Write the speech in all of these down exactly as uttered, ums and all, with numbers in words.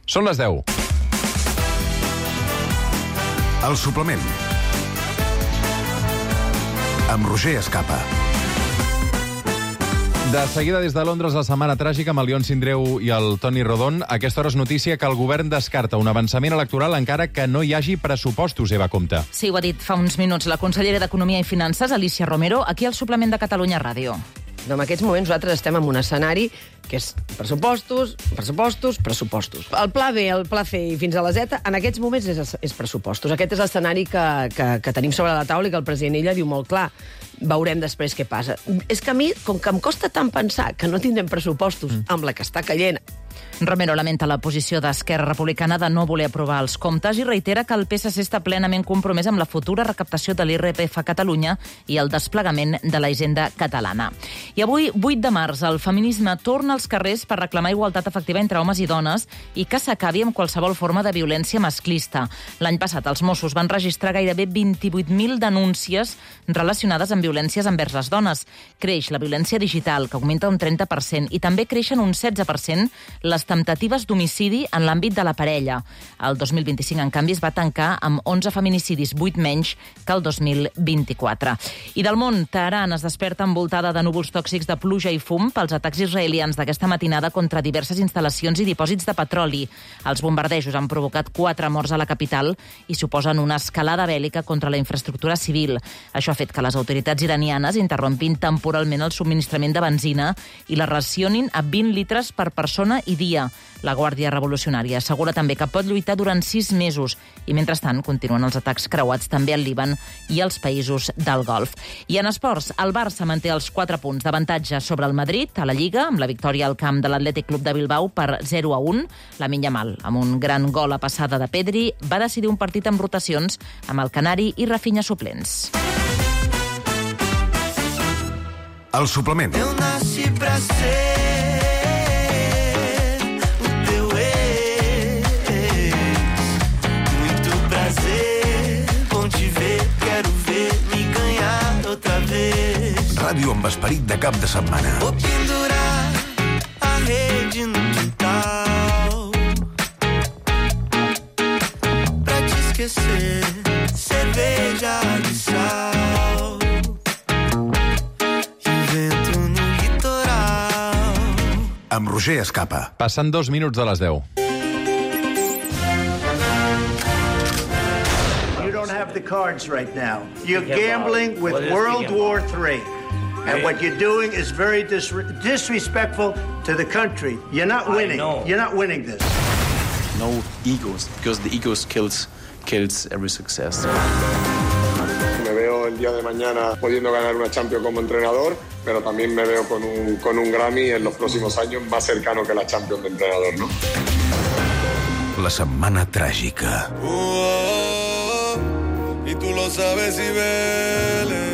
Són les deu. El suplement. Amb Roger Escapa. De seguida, des de Londres, la setmana tràgica amb el Ion Sindreu i el Toni Rodon. A aquesta hora és notícia que el govern descarta un avançament electoral encara que no hi hagi pressupostos, Eva Compte. Sí, ho ha dit fa uns minuts la consellera d'Economia i Finances, Alícia Romero, aquí al suplement de Catalunya Ràdio. En aquests moments nosaltres estem en un escenari que és pressupostos, pressupostos, pressupostos. El pla B, el pla C i fins a la Z, en aquests moments és, és pressupostos. Aquest és l'escenari que, que, que tenim sobre la taula i que el president Illa diu molt clar. Veurem després què passa. És que a mi, com que em costa tant pensar que no tindrem pressupostos mm. amb la que està caient... Romero lamenta la posició d'Esquerra Republicana de no voler aprovar els comptes i reitera que el P S C està plenament compromès amb la futura recaptació de l'I R P F a Catalunya i el desplegament de la hisenda catalana. I avui, vuit de març, el feminisme torna als carrers per reclamar igualtat efectiva entre homes i dones i que s'acabi amb qualsevol forma de violència masclista. L'any passat, els Mossos van registrar gairebé vint-i-vuit mil denúncies relacionades amb violències envers les dones. Creix la violència digital, que augmenta un trenta per cent, i també creixen un setze per cent les temptatives d'homicidi en l'àmbit de la parella. El dos mil vint-i-cinc, en canvi, es va tancar amb onze feminicidis, vuit menys que el dos mil vint-i-quatre. I del món, Teheran es desperta envoltada de núvols tòxics de pluja i fum pels atacs israelians d'aquesta matinada contra diverses instal·lacions i dipòsits de petroli. Els bombardejos han provocat quatre morts a la capital i suposen una escalada bèl·lica contra la infraestructura civil. Això ha fet que les autoritats iranianes interrompin temporalment el subministrament de benzina i la racionin a vint litres per persona i dia. La Guàrdia Revolucionària assegura també que pot lluitar durant sis mesos i, mentrestant, continuen els atacs creuats també al Líban i als països del Golf. I en esports, el Barça manté els quatre punts d'avantatge sobre el Madrid a la Lliga, amb la victòria al camp de l'Atlètic Club de Bilbao per zero a un. Lamine Yamal, amb un gran gol a passada de Pedri, va decidir un partit amb rotacions amb el Canari i Rafinha suplents. El suplement. Eu nasci pra ser Ràdio amb esperit de cap de setmana. Vou pendurar a rede no quintal pra te esquecer, cerveja de sal e vento no litoral. Amb Roger Escapa. Passant dos minuts de les deu. You don't have the cards right now. You're gambling with World War Three. And what you're doing is very dis- disrespectful to the country. You're not winning. You're not winning this. No egos, because the egos kills, kills every success. Me veo el día de mañana pudiendo ganar una Champions como entrenador, pero también me veo con un, con un Grammy en los próximos años más cercano que la Champions de entrenador, ¿no? La setmana tràgica. Oh, oh, oh, y tú lo sabes y vele.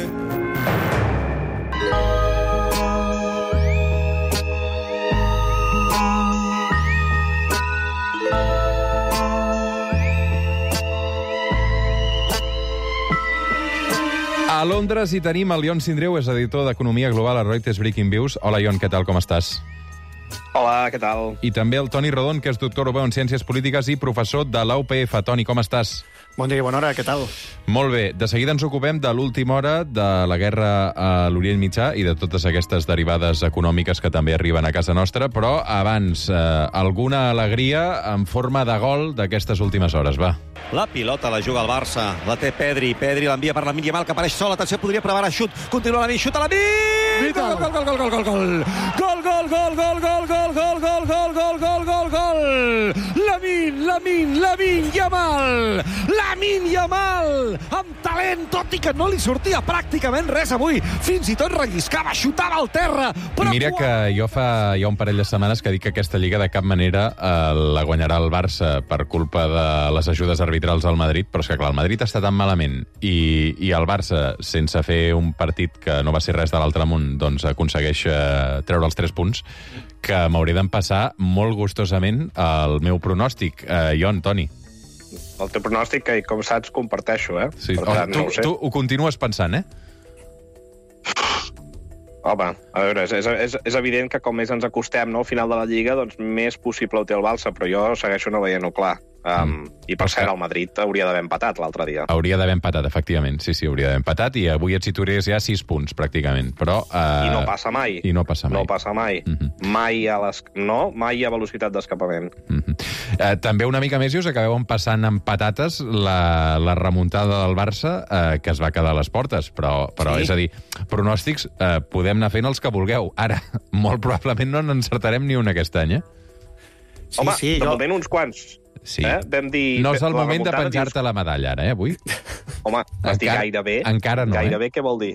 A Londres hi tenim el Ion Sindreu, és editor d'Economia Global a Reuters Breaking Views. Hola, Ion, què tal, com estàs? Hola, què tal? I també el Toni Rodon, que és doctor europeu en Ciències Polítiques i professor de la U P F. Toni, com estàs? Bon dia i bona hora, què tal? Molt bé. De seguida ens ocupem de l'última hora de la guerra a l'Orient Mitjà i de totes aquestes derivades econòmiques que també arriben a casa nostra, però abans, eh, alguna alegria en forma de gol d'aquestes últimes hores, va. La pilota la juga el Barça, la té Pedri, Pedri l'envia per Lamine Yamal, que apareix sol, atenció, podria preparar xut, continua Lamine, xut a Lamine! Gol, gol, gol, gol, gol, gol, gol! Gol, gol, gol, gol, gol, gol, gol, gol, gol, gol, gol, gol, gol! Lamine, Lamine, Lamine Yamal! Lamine Yamal! Amb talent, tot i que no li sortia pràcticament res avui, fins i tot relliscava, xutava al terra, però... Mira que jo fa ja un parell de setmanes que dic que aquesta Lliga de cap manera eh, la guanyarà el Barça per culpa de les ajudes arbitrals al Madrid, però és que, clar, el Madrid està tan malament i, i el Barça, sense fer un partit que no va ser res de l'altre món, doncs aconsegueix eh, treure els tres punts, que m'hauré d'empassar molt gustosament el meu pronòstic. Eh, Ion, Toni. El teu pronòstic, que com saps, comparteixo, eh? Sí. Per Oh, tant, tu, no ho sé. tu ho continues pensant, eh? Home, a veure, és, és, és evident que com més ens acostem, no, al final de la Lliga, doncs més possible ho té el Barça, però jo segueixo no veient-ho clar. Um, mm. I per cert, el Madrid hauria d'haver empatat l'altre dia. Hauria d'haver empatat, efectivament. Sí, sí, hauria d'haver empatat i avui et situaries ja sis punts, pràcticament. Però, uh... I no passa mai. I no passa mai. No passa mai. Mm-hmm. Mai a les... No, mai a velocitat d'escapament. Mm-hmm. Uh, també una mica més i us acabeu empassant amb patates la, la remuntada del Barça, uh, que es va quedar a les portes. Però, però sí. És a dir, pronòstics uh, podem anar fent els que vulgueu. Ara, molt probablement no n'encertarem ni un aquest any, eh? Sí, Home, sí, de jo... moment uns quants. Sí. Eh? Vam dir... No és el moment de penjar-te dius... la medalla, ara, eh, avui? Home, vas dir gairebé. Encara no, Gairebé, eh? què vol dir?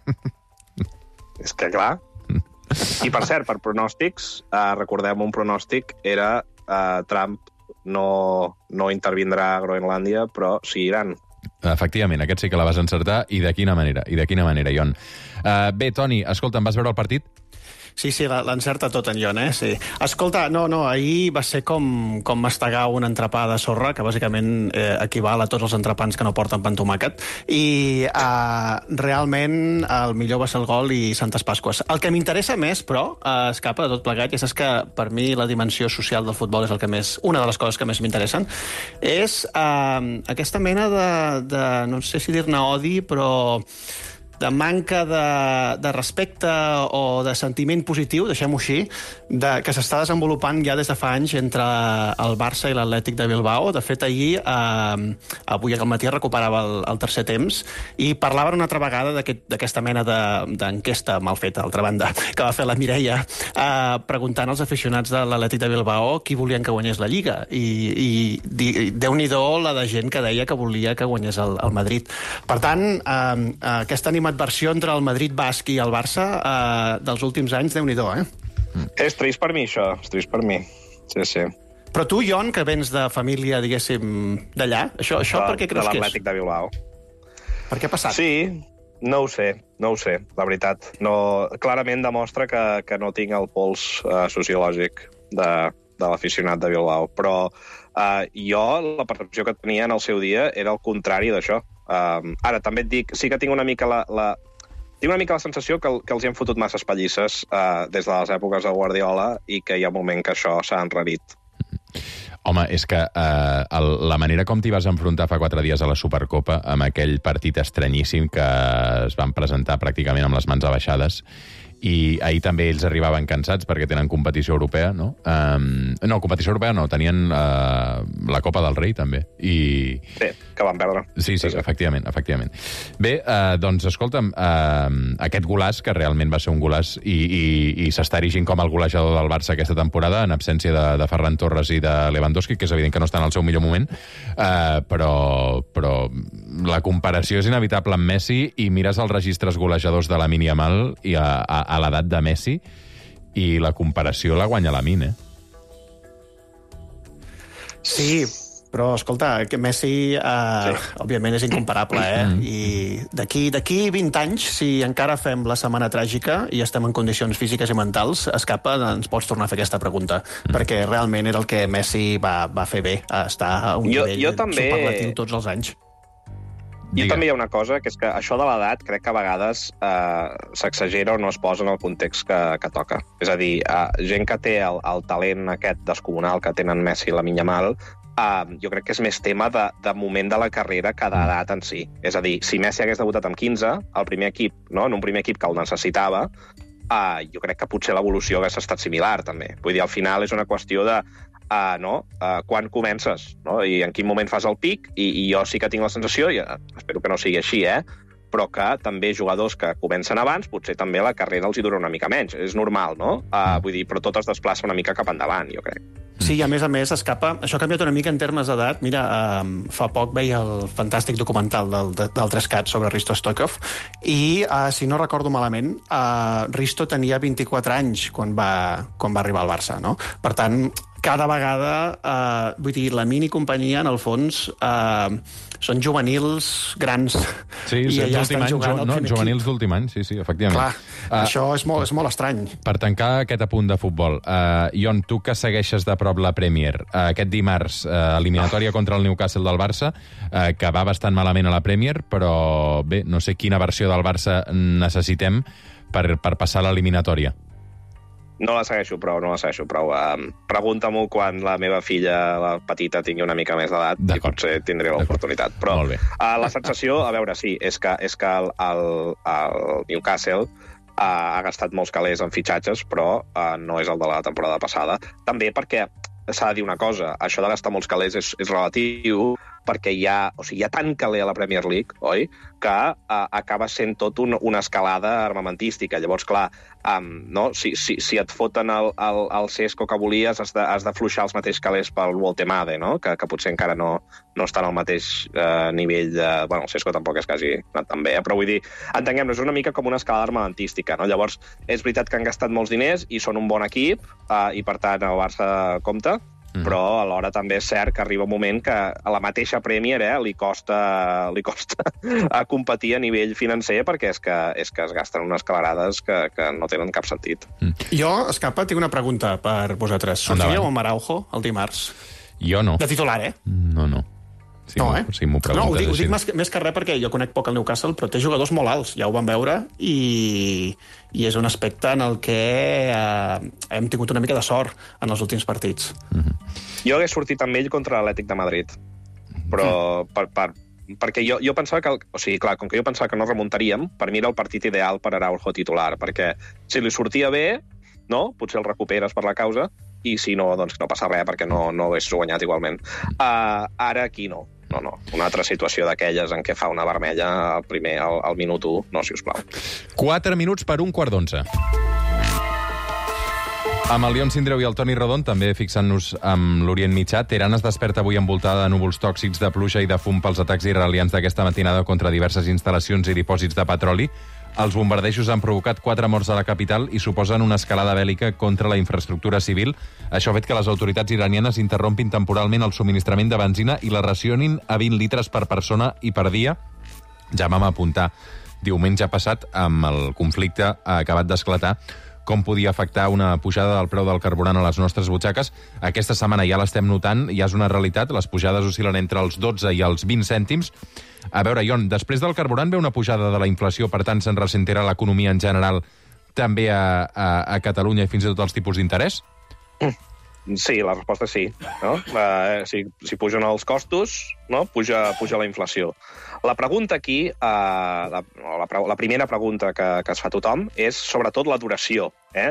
És que, clar... I, per cert, per pronòstics, eh, recordem un pronòstic, era eh, Trump no, no intervindrà a Groenlàndia, però sí Iran. Efectivament, aquest sí que la vas encertar, i de quina manera, i de quina manera, Ion. Uh, bé, Toni, escolta, em vas veure el partit? Sí, sí, l'encerta tot en Ion, eh? Sí. Escolta, no, no, ahir va ser com, com mastegar un entrepà de sorra, que bàsicament eh, equival a tots els entrepans que no porten pan tomàquet, i eh, realment el millor va ser el gol i Santes Pasques. El que m'interessa més, però, eh, escapa de tot plegat, i és que per mi la dimensió social del futbol és el que més, una de les coses que més m'interessen, és eh, aquesta mena de, de, no sé si dir-ne odi, però... de manca de, de respecte o de sentiment positiu, deixem-ho així, de, que s'està desenvolupant ja des de fa anys entre el Barça i l'Atlètic de Bilbao. De fet, ahir, eh, avui al matí recuperava el, el tercer temps i parlaven una altra vegada d'aquesta aquest, mena d'enquesta de, mal feta, d'altra banda, que va fer la Mireia, eh, preguntant als aficionats de l'Atlètic de Bilbao qui volien que guanyés la Lliga. I, i, i Déu-n'hi-do la de gent que deia que volia que guanyés el, el Madrid. Per tant, eh, aquesta animadversió entre el Madrid basc i el Barça eh, dels últims anys, Déu-n'hi-do, eh? Mm. És trist per mi, això. És trist per mi. Sí, sí. Però tu, Ion, que vens de família, diguéssim, d'allà, això, això de, per què creus que és? De l'Atlètic de Bilbao. Per què ha passat? Sí, no ho sé, no ho sé, la veritat. No, clarament demostra que, que no tinc el pols uh, sociològic de, de l'aficionat de Bilbao. Però uh, jo, la percepció que tenia en el seu dia era el contrari d'això. Um, ara, també et dic, sí que tinc una mica la, la, tinc una mica la sensació que, que els hi han fotut masses pallisses uh, des de les èpoques de Guardiola i que hi ha un moment que això s'ha enrarit. Home, és que uh, el, la manera com t'hi vas enfrontar fa quatre dies a la Supercopa, amb aquell partit estranyíssim que es van presentar pràcticament amb les mans abaixades, i ahir també ells arribaven cansats perquè tenen competició europea, no? Um, no, competició europea no, tenien uh, la Copa del Rei, també. I... Sí, que van perdre. Sí, sí, sí, sí. efectivament, efectivament. Bé, uh, doncs, escolta'm, uh, aquest golàs, que realment va ser un golàs, i, i, i s'està erigint com el golejador del Barça aquesta temporada, en absència de, de Ferran Torres i de Lewandowski, que és evident que no està en el seu millor moment, uh, però, però la comparació és inevitable amb Messi, i mires els registres golejadors de Lamine Yamal i a, a a l'edat de Messi, i la comparació la guanya Lamine, eh? Sí, però, escolta, que Messi, eh, sí. òbviament, és incomparable, eh? I d'aquí d'aquí vint anys, si encara fem la setmana tràgica i estem en condicions físiques i mentals, escapa, ens pots tornar a fer aquesta pregunta, mm. perquè realment era el que Messi va, va fer bé, estar a un jo, nivell jo també... superlatiu tots els anys. Jo Digue. també hi ha una cosa, que és que això de l'edat crec que a vegades eh, s'exagera o no es posa en el context que, que toca. És a dir, eh, gent que té el, el talent aquest descomunal que tenen Messi i Lamine Yamal, eh, jo crec que és més tema de, de moment de la carrera que d'edat en si. És a dir, si Messi hagués debutat amb quinze, el primer equip, no? En un primer equip que el necessitava, eh, jo crec que potser l'evolució hagués estat similar, també. Vull dir, al final és una qüestió de Uh, no? uh, quan comences, no? I en quin moment fas el pic, i, i jo sí que tinc la sensació, i uh, espero que no sigui així, eh? però que també jugadors que comencen abans, potser també la carrera els hi dura una mica menys. És normal, no? Uh, vull dir, però tot es desplaça una mica cap endavant, jo crec. Sí, i a més a més escapa... Això ha canviat una mica en termes d'edat. Mira, eh, fa poc veia el fantàstic documental del, del Trescat sobre Risto Stoikov i, eh, si no recordo malament, eh, Risto tenia vint-i-quatre anys quan va, quan va arribar al Barça, no? Per tant, cada vegada, eh, vull dir, la mini companyia, en el fons, eh, són juvenils grans. Sí, i allà estan any, jugant jo, no, juvenils d'últim any, sí, sí, efectivament. Clar, uh, això és molt, és molt estrany. Per tancar aquest apunt de futbol, uh, Ion, tu que segueixes de prop la Premier, uh, aquest dimarts, uh, eliminatòria contra el Newcastle del Barça, uh, que va bastant malament a la Premier, però bé, no sé quina versió del Barça necessitem per, per passar l'eliminatòria? No la segueixo prou, no la segueixo prou. Um, Pregunta-m'ho quan la meva filla, la petita, tingui una mica més d'edat i potser tindré l'oportunitat. Però uh, la sensació, a veure, sí, és que, és que el, el, el Newcastle uh, ha gastat molts calés en fitxatges, però uh, no és el de la temporada passada. També perquè s'ha de dir una cosa, això de gastar molts calés és, és relatiu, perquè hi ha, o sigui, hi ha tant caler a la Premier League, oi?, que uh, acaba sent tot un, una escalada armamentística. Llavors, clar, um, no? si, si, si et foten el, el, el Sesco que volies, has de, has de fluixar els mateixos calés pel Woltemade, no? que, que potser encara no, no està en el mateix uh, nivell de... Bueno, el Sesco tampoc és que hagi anat tan bé, eh? Però vull dir, entenguem-nos, és una mica com una escalada armamentística, no? Llavors, és veritat que han gastat molts diners i són un bon equip, uh, i per tant el Barça compta, però alhora també és cert que arriba un moment que a la mateixa Premier eh, li costa, li costa a competir a nivell financer perquè és que, és que es gasten unes calarades que, que no tenen cap sentit. Mm. Jo, Escapa, tinc una pregunta per vosaltres. Sortíeu amb Araujo el dimarts? Jo no. De titular, eh? No, no. Si no, eh? Si m'ho preguntes, no, ho dic, ho dic així. més, més que res perquè jo conec poc el Newcastle, però té jugadors molt alts, ja ho vam veure, i, i és un aspecte en el que eh, hem tingut una mica de sort en els últims partits. Mm-hmm. Jo hagués sortit amb ell contra l'Atlètic de Madrid, però mm. per, per, perquè jo, jo pensava que... El, o sigui, clar, com que jo pensava que no remuntaríem, per mi era el partit ideal per Araujo titular, perquè si li sortia bé, no? Potser el recuperes per la causa, i si no, doncs no passa res, perquè no, no haguessis guanyat igualment. Uh, ara aquí no. No, no. Una altra situació d'aquelles en què fa una vermella al primer, al, al minut u. No, sisplau. Quatre minuts per un quart d'onze. Amb el Leon Sindreu i el Toni Rodon, també fixant-nos amb l'Orient Mitjà, Teheran es desperta avui envoltada de núvols tòxics de pluja i de fum pels atacs israelians d'aquesta matinada contra diverses instal·lacions i dipòsits de petroli. Els bombardejos han provocat quatre morts a la capital i suposen una escalada bèl·lica contra la infraestructura civil. Això ha fet que les autoritats iranianes interrompin temporalment el subministrament de benzina i la racionin a vint litres per persona i per dia. Ja vam apuntar diumenge passat, amb el conflicte acabat d'esclatar, com podia afectar una pujada del preu del carburant a les nostres butxaques. Aquesta setmana ja l'estem notant, ja és una realitat, les pujades oscil·len entre els dotze i els vint cèntims. A veure, Ion, després del carburant ve una pujada de la inflació, per tant se'n ressentirà l'economia en general també a, a, a Catalunya i fins i tot els tipus d'interès? Sí, la resposta és sí. No? Uh, si, si pugen els costos, no? puja, puja la inflació. La pregunta aquí, uh, la, la, la primera pregunta que, que es fa tothom, és sobretot la duració eh,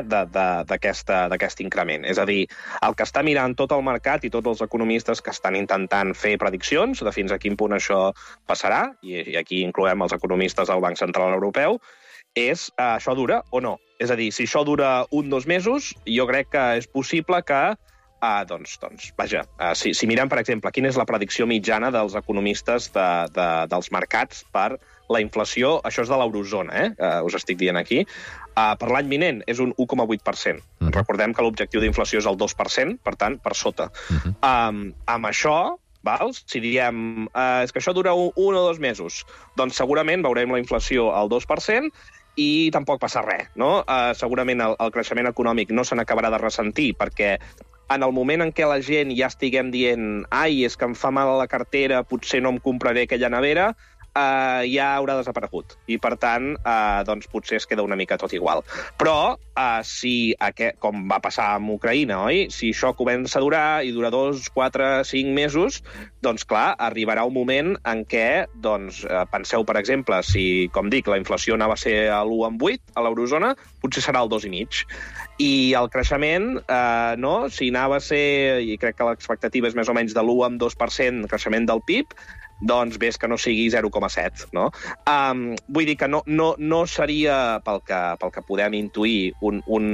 d'aquest increment. És a dir, el que està mirant tot el mercat i tots els economistes que estan intentant fer prediccions de fins a quin punt això passarà, i, i aquí incloem els economistes del Banc Central Europeu, és uh, això dura o no. És a dir, si això dura un dos mesos, jo crec que és possible que Uh, doncs, doncs, vaja, uh, si, si mirem, per exemple, quina és la predicció mitjana dels economistes de, de, dels mercats per la inflació, això és de l'eurozona, eh? uh, us estic dient aquí, uh, per l'any vinent és un u coma vuit per cent. Uh-huh. Recordem que l'objectiu d'inflació és el dos per cent, per tant, per sota. Uh-huh. um, amb això, val? Si diem uh, és que això dura un, un o dos mesos, doncs segurament veurem la inflació al dos per cent i tampoc passa res, no? Uh, segurament el, el creixement econòmic no se n'acabarà de ressentir perquè en el moment en què la gent ja estiguem dient ai, és que em fa mal a la cartera, potser no em compraré aquella nevera, eh, ja haurà desaparegut. I, per tant, eh, doncs potser es queda una mica tot igual. Però, eh, si, aquest, com va passar amb Ucraïna, oi? Si això comença a durar i dura dos, quatre, cinc mesos, doncs, clar, arribarà un moment en què, doncs, eh, penseu, per exemple, si, com dic, la inflació anava a ser a l'u coma vuit a l'eurozona, potser serà el dos coma cinc. I el creixement, eh, no? Si anava a ser, i crec que l'expectativa és més o menys de l'u coma dos per cent creixement del P I B, doncs ves que no sigui zero coma set, no? Um, vull dir que no, no, no seria, pel que, pel que podem intuir, un, un,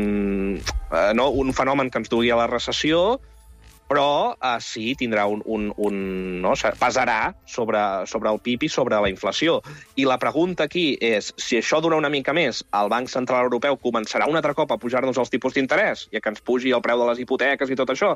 uh, no? un fenomen que ens dugui a la recessió, però uh, sí, tindrà un, un, un no? pesarà sobre, sobre el P I B i sobre la inflació. I la pregunta aquí és, si això dura una mica més, el Banc Central Europeu començarà un altre cop a pujar-nos els tipus d'interès, ja que ens pugi el preu de les hipoteques i tot això?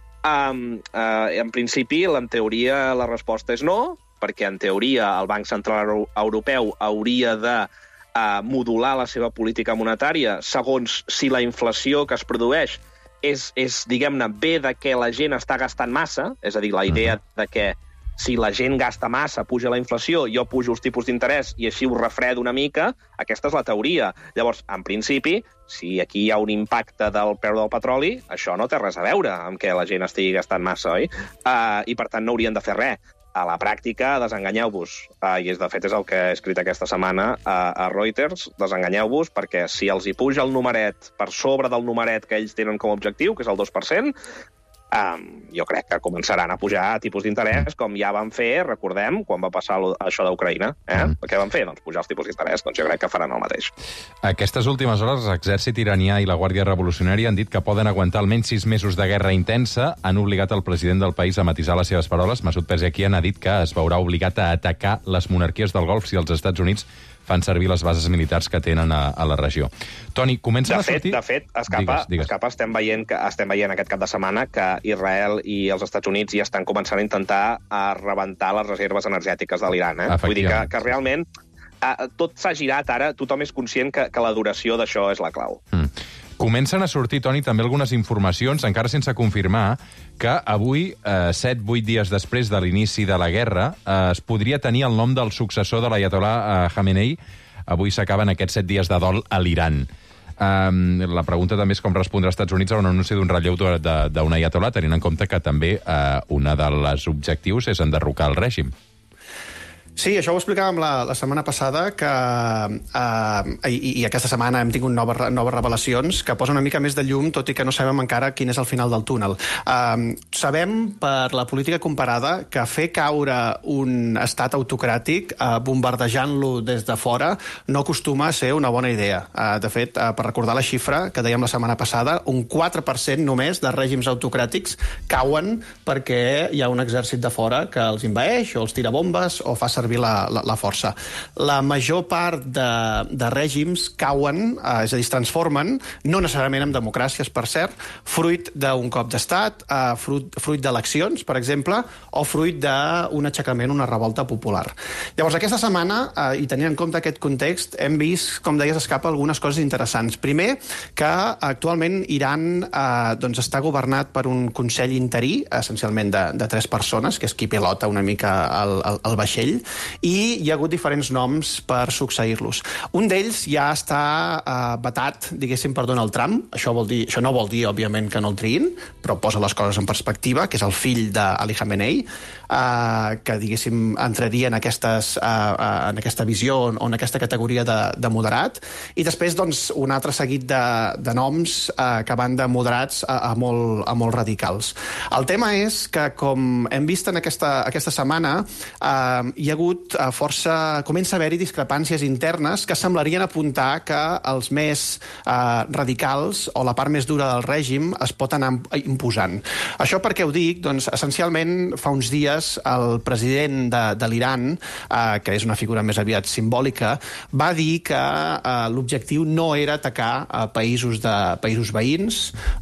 Um, uh, en principi, en teoria, la resposta és no, perquè en teoria el Banc Central Europeu hauria de uh, modular la seva política monetària segons si la inflació que es produeix és, és diguem-ne, bé de que la gent està gastant massa, és a dir, la idea de que si la gent gasta massa, puja la inflació, jo pujo els tipus d'interès i així ho refredo una mica, aquesta és la teoria. Llavors, en principi, si aquí hi ha un impacte del preu del petroli, això no té res a veure amb que la gent estigui gastant massa, oi? Uh, I, per tant, no haurien de fer res. A la pràctica, desenganyeu-vos. Uh, I, és, de fet, és el que he escrit aquesta setmana a, a Reuters. Desenganyeu-vos, perquè si els hi puja el numeret per sobre del numeret que ells tenen com a objectiu, que és el dos per cent, Um, jo crec que començaran a pujar tipus d'interès, com ja van fer, recordem, quan va passar això d'Ucraïna. Eh? Mm. Què van fer? Doncs pujar els tipus d'interès. Doncs jo crec que faran el mateix. Aquestes últimes hores, l'exèrcit iranià i la Guàrdia Revolucionària han dit que poden aguantar almenys sis mesos de guerra intensa. Han obligat el president del país a matisar les seves paraules. Masoud Pezeshkian ha dit que es veurà obligat a atacar les monarquies del Golf si els Estats Units fan servir les bases militars que tenen a, a la regió. Toni, comencen de a sortir... Fet, de fet, Escapa, digues, digues. Escapa estem, veient que, estem veient aquest cap de setmana que Israel i els Estats Units ja estan començant a intentar a rebentar les reserves energètiques de l'Iran. Eh? Vull dir que, que realment eh, tot s'ha girat ara, tothom és conscient que, que la duració d'això és la clau. Mm. Comencen a sortir, Toni, també algunes informacions, encara sense confirmar, que avui, eh, set vuit dies després de l'inici de la guerra, eh, es podria tenir el nom del successor de l'Ayatollah eh, Khamenei. Avui s'acaben aquests set dies de dol a l'Iran. Um, la pregunta també és com respondrà als Estats Units a un anunci d'un relleu d'un ayatollah, tenint en compte que també eh, una de les objectius és enderrocar el règim. Sí, això ho explicàvem la, la setmana passada, que eh, i, i aquesta setmana hem tingut noves, noves revelacions que posen una mica més de llum, tot i que no sabem encara quin és el final del túnel. Eh, sabem, per la política comparada, que fer caure un estat autocràtic eh, bombardejant-lo des de fora no acostuma a ser una bona idea. Eh, de fet, eh, per recordar la xifra que dèiem la setmana passada, un quatre per cent només de règims autocràtics cauen perquè hi ha un exèrcit de fora que els envaeix o els tira bombes o fa servir La, la, la força. La major part de, de règims cauen, eh, és a dir, es transformen, no necessàriament en democràcies, per cert, fruit d'un cop d'estat, eh, fruit, fruit d'eleccions, per exemple, o fruit d'un aixecament, una revolta popular. Llavors, aquesta setmana, eh, i tenint en compte aquest context, hem vist, com deies, Escapa, algunes coses interessants. Primer, que actualment Iran eh, doncs està governat per un consell interí, essencialment de, de tres persones, que és qui pilota una mica el, el, el vaixell, i hi ha hagut diferents noms per succeir-los. Un d'ells ja està eh, vetat, diguéssim, per Donald Trump. Això, vol dir, això no vol dir, òbviament, que no el triïn, però posa les coses en perspectiva, que és el fill d'Ali Khamenei, eh, que, diguéssim, entraria en, aquestes, eh, en aquesta visió o en aquesta categoria de, de moderat. I després, doncs, un altre seguit de, de noms eh, que van de moderats a, a, molt, a molt radicals. El tema és que, com hem vist en aquesta, aquesta setmana, eh, hi ha hagut força... Comença a haver-hi discrepàncies internes que semblarien apuntar que els més eh, radicals o la part més dura del règim es pot anar imposant. Això per què ho dic? Doncs, essencialment, fa uns dies el president de, de l'Iran, eh, que és una figura més aviat simbòlica, va dir que eh, l'objectiu no era atacar eh, països, de, països veïns.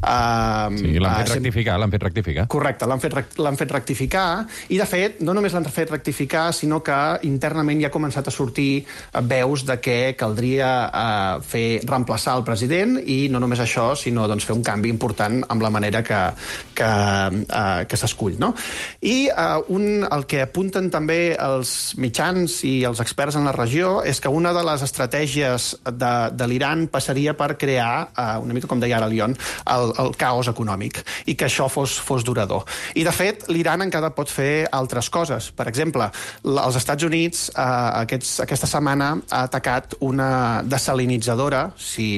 Eh, sí, l'han fet eh, rectificar, l'han fet rectificar. Correcte, l'han fet, l'han fet rectificar, i, de fet, no només l'han fet rectificar, sinó que internament ja ha començat a sortir veus de que caldria eh, fer reemplaçar el president, i no només això, sinó doncs, fer un canvi important amb la manera que, que, eh, que s'escull. No? I eh, un, el que apunten també els mitjans i els experts en la regió és que una de les estratègies de, de l'Iran passaria per crear, eh, una mica com deia ara Leon, el, el caos econòmic, i que això fos, fos durador. I, de fet, l'Iran encara pot fer altres coses. Per exemple, els Estats Units eh, aquests, aquesta setmana ha atacat una desalinitzadora, si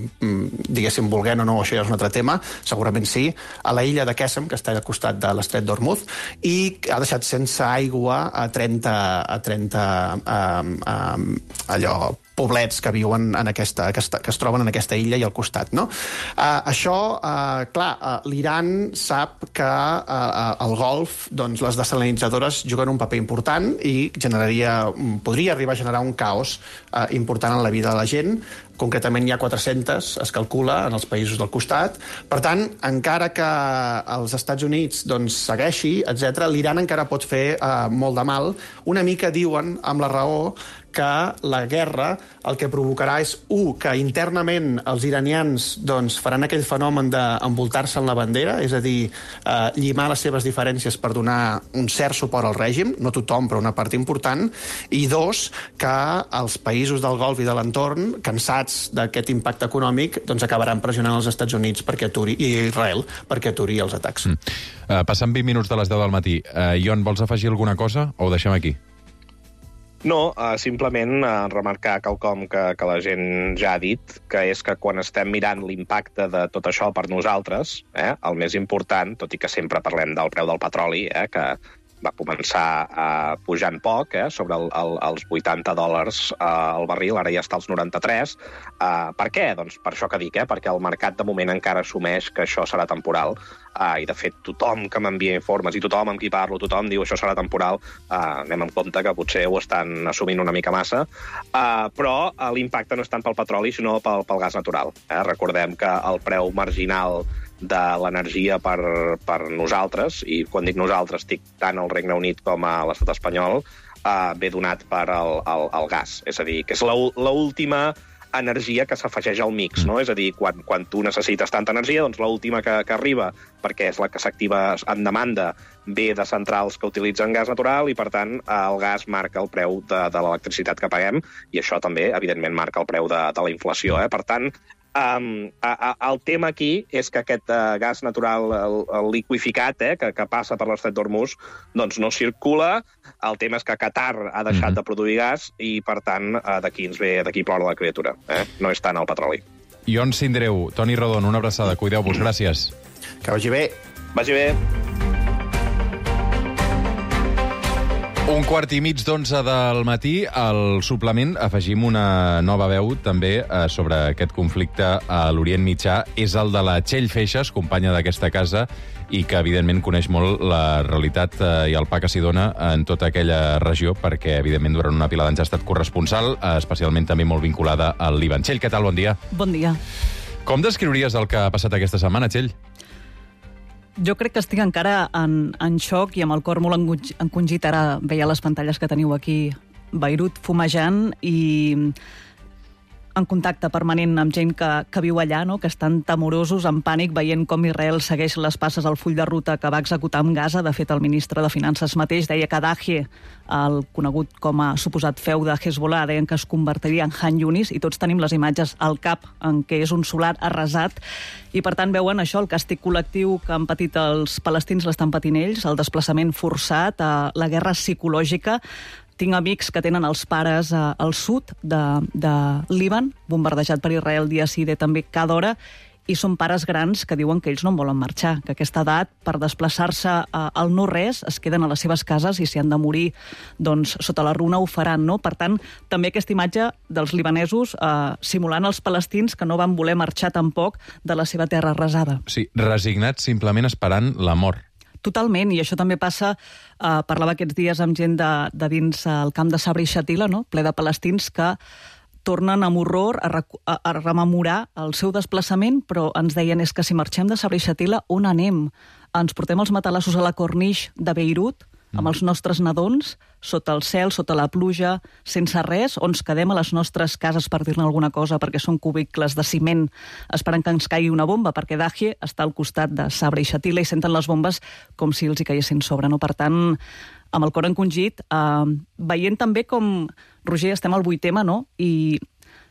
mm, diguéssim volguem o no, això ja és un altre tema, segurament sí, a la illa de Qesem, que està al costat de l'estret d'Hormuz, i ha deixat sense aigua a trenta, a trenta um, um, allò poblets que viuen en aquesta, que, que es troben en aquesta illa i al costat. No? Uh, això, uh, clar, uh, l'Iran sap que uh, al Golf doncs, les desalinitzadores juguen un paper important i generaria, podria arribar a generar un caos uh, important en la vida de la gent, concretament hi ha quatre-centes, es calcula, en els països del costat. Per tant, encara que els Estats Units doncs, segueixi, etcètera, l'Iran encara pot fer eh, molt de mal. Una mica diuen, amb la raó, que la guerra el que provocarà és, u, que internament els iranians doncs, faran aquell fenomen d'envoltar-se en la bandera, és a dir, eh, llimar les seves diferències per donar un cert suport al règim, no tothom, però una part important, i dos, que els països del Golf i de l'entorn, cansats d'aquest impacte econòmic, doncs acabaran pressionant els Estats Units perquè aturi, i Israel perquè aturi els atacs. Mm. Uh, passant vint minuts de les deu del matí. Uh, Ion, vols afegir alguna cosa o ho deixem aquí? No, uh, simplement uh, remarcar quelcom que, que la gent ja ha dit, que és que quan estem mirant l'impacte de tot això per nosaltres, eh, el més important, tot i que sempre parlem del preu del petroli, eh, que va començar uh, pujant poc, eh, sobre el, el, els vuitanta dòlars uh, al barril, ara ja està als noranta-tres. Uh, per què? Doncs per això que dic, eh, perquè el mercat de moment encara assumeix que això serà temporal. Uh, I, de fet, tothom que m'envia informes i tothom amb qui parlo, tothom diu això serà temporal. Uh, anem en compte que potser ho estan assumint una mica massa. Uh, però uh, l'impacte no és tant pel petroli, sinó pel, pel gas natural. Eh? Recordem que el preu marginal de l'energia per, per nosaltres, i quan dic nosaltres estic tant al Regne Unit com a l'estat espanyol, uh, ve donat per el, el, el gas. És a dir, que és l'última energia que s'afegeix al mix, no? És a dir, quan, quan tu necessites tanta energia, doncs l'última que, que arriba, perquè és la que s'activa en demanda, ve de centrals que utilitzen gas natural i, per tant, el gas marca el preu de, de l'electricitat que paguem i això també, evidentment, marca el preu de, de la inflació. Eh? Per tant, Um, a, a, el tema aquí és que aquest uh, gas natural el, el liquificat, eh, que, que passa per l'estret d'Hormuz, doncs no circula. El tema és que Qatar ha deixat mm-hmm. de produir gas i, per tant, uh, d'aquí ens ve, d'aquí plora la criatura. Eh? No és tant el petroli. Ion Sindreu, Toni Rodon, una abraçada. Cuideu-vos. Gràcies. Que vagi bé. Vagi bé. Un quart i mig d'onze del matí, al suplement afegim una nova veu també eh, sobre aquest conflicte a l'Orient Mitjà. És el de la Txell Feixas, companya d'aquesta casa, i que evidentment coneix molt la realitat eh, i el pa que s'hi dona en tota aquella regió, perquè evidentment durant una pila d'anys ha estat corresponsal, eh, especialment també molt vinculada al Líban. Txell, què tal? Bon dia. Bon dia. Com descriuries el que ha passat aquesta setmana, Txell? Jo crec que estic encara en, en xoc i amb el cor molt encongit. Ara veia les pantalles que teniu aquí, Beirut fumejant i en contacte permanent amb gent que, que viu allà, no? Que estan temorosos, en pànic, veient com Israel segueix les passes al full de ruta que va executar amb Gaza. De fet, el ministre de Finances mateix deia que Dahieh, el conegut com a suposat feu de Hezbollah, deien que es convertiria en Han Yunis, i tots tenim les imatges al cap en què és un solar arrasat. I, per tant, veuen això, el càstig col·lectiu que han patit els palestins l'estan patint ells, el desplaçament forçat, la guerra psicològica. Tinc amics que tenen els pares eh, al sud de, de Líban, bombardejat per Israel dia sí, dia també cada hora, i són pares grans que diuen que ells no en volen marxar, que a aquesta edat, per desplaçar-se eh, al no-res, es queden a les seves cases i si han de morir doncs, sota la runa ho faran. No? Per tant, també aquesta imatge dels libanesos eh, simulant els palestins que no van voler marxar tampoc de la seva terra arrasada. Sí, resignats simplement esperant la mort. Totalment, i això també passa, eh, parlava aquests dies amb gent de, de dins el camp de Sabra i Shatila, no? Ple de palestins que tornen amb horror a, a, a rememorar el seu desplaçament, però ens deien és que si marxem de Sabra i Shatila, on anem? Ens portem els matalassos a la Corniche de Beirut, amb els nostres nadons, sota el cel, sota la pluja, sense res, o ens quedem a les nostres cases per dir-ne alguna cosa, perquè són cubicles de ciment, esperant que ens caigui una bomba, perquè Dahieh està al costat de Sabra i Shatila i senten les bombes com si els hi caiguessin sobre. No? Per tant, amb el cor encongit, eh, veient també com, Roger, estem al vuit ema, no? I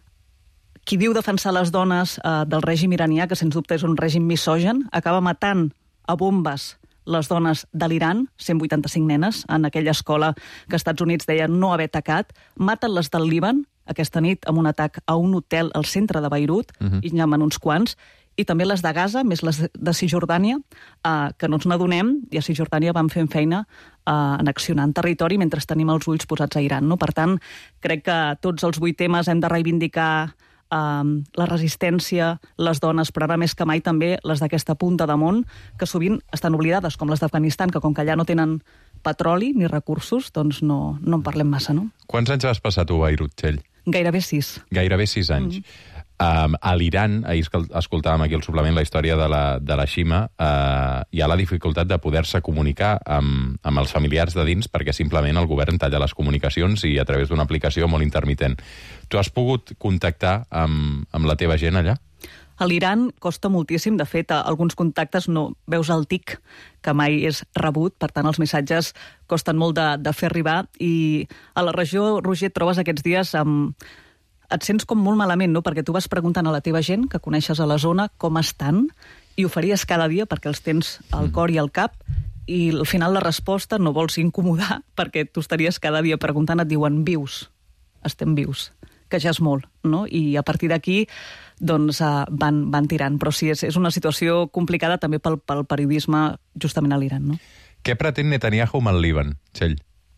qui diu defensar les dones eh, del règim iranià, que sens dubte és un règim misogen, acaba matant a bombes les dones de l'Iran, cent vuitanta-cinc nenes, en aquella escola que els Estats Units deien no haver atacat, maten les del Líban, aquesta nit, amb un atac a un hotel al centre de Beirut, uh-huh. i n'hi ha uns quants, i també les de Gaza, més les de Cisjordània, eh, que no ens n'adonem, i a Cisjordània van fent feina eh, annexionant territori mentre tenim els ulls posats a Iran. No? Per tant, crec que tots els vuit temes hem de reivindicar Uh, la resistència, les dones, però ara més que mai també les d'aquesta punta de món, que sovint estan oblidades, com les d'Afganistan, que com que allà no tenen petroli ni recursos, doncs no, no en parlem massa, no? Quants anys vas passar tu a Beirut, Txell? Gairebé sis. Gairebé sis anys. Mm. Um, a l'Iran, ahir escoltàvem aquí el suplement la història de la, de la Xima, uh, hi ha la dificultat de poder-se comunicar amb, amb els familiars de dins perquè simplement el govern talla les comunicacions i a través d'una aplicació molt intermitent. Tu has pogut contactar amb, amb la teva gent allà? A l'Iran costa moltíssim. De fet, alguns contactes no veus el tic, que mai és rebut, per tant, els missatges costen molt de, de fer arribar. I a la regió, Roger, et trobes aquests dies amb... et sents com molt malament, no? Perquè tu vas preguntant a la teva gent que coneixes a la zona com estan i ho faries cada dia perquè els tens al cor i al cap i al final la resposta no vols incomodar perquè tu estaries cada dia preguntant, et diuen vius, estem vius, que ja és molt, no? I a partir d'aquí doncs uh, van, van tirant. Però sí, és, és una situació complicada també pel, pel periodisme justament a l'Iran, no? Què pretén Netanyahu amb el Líban, Txell?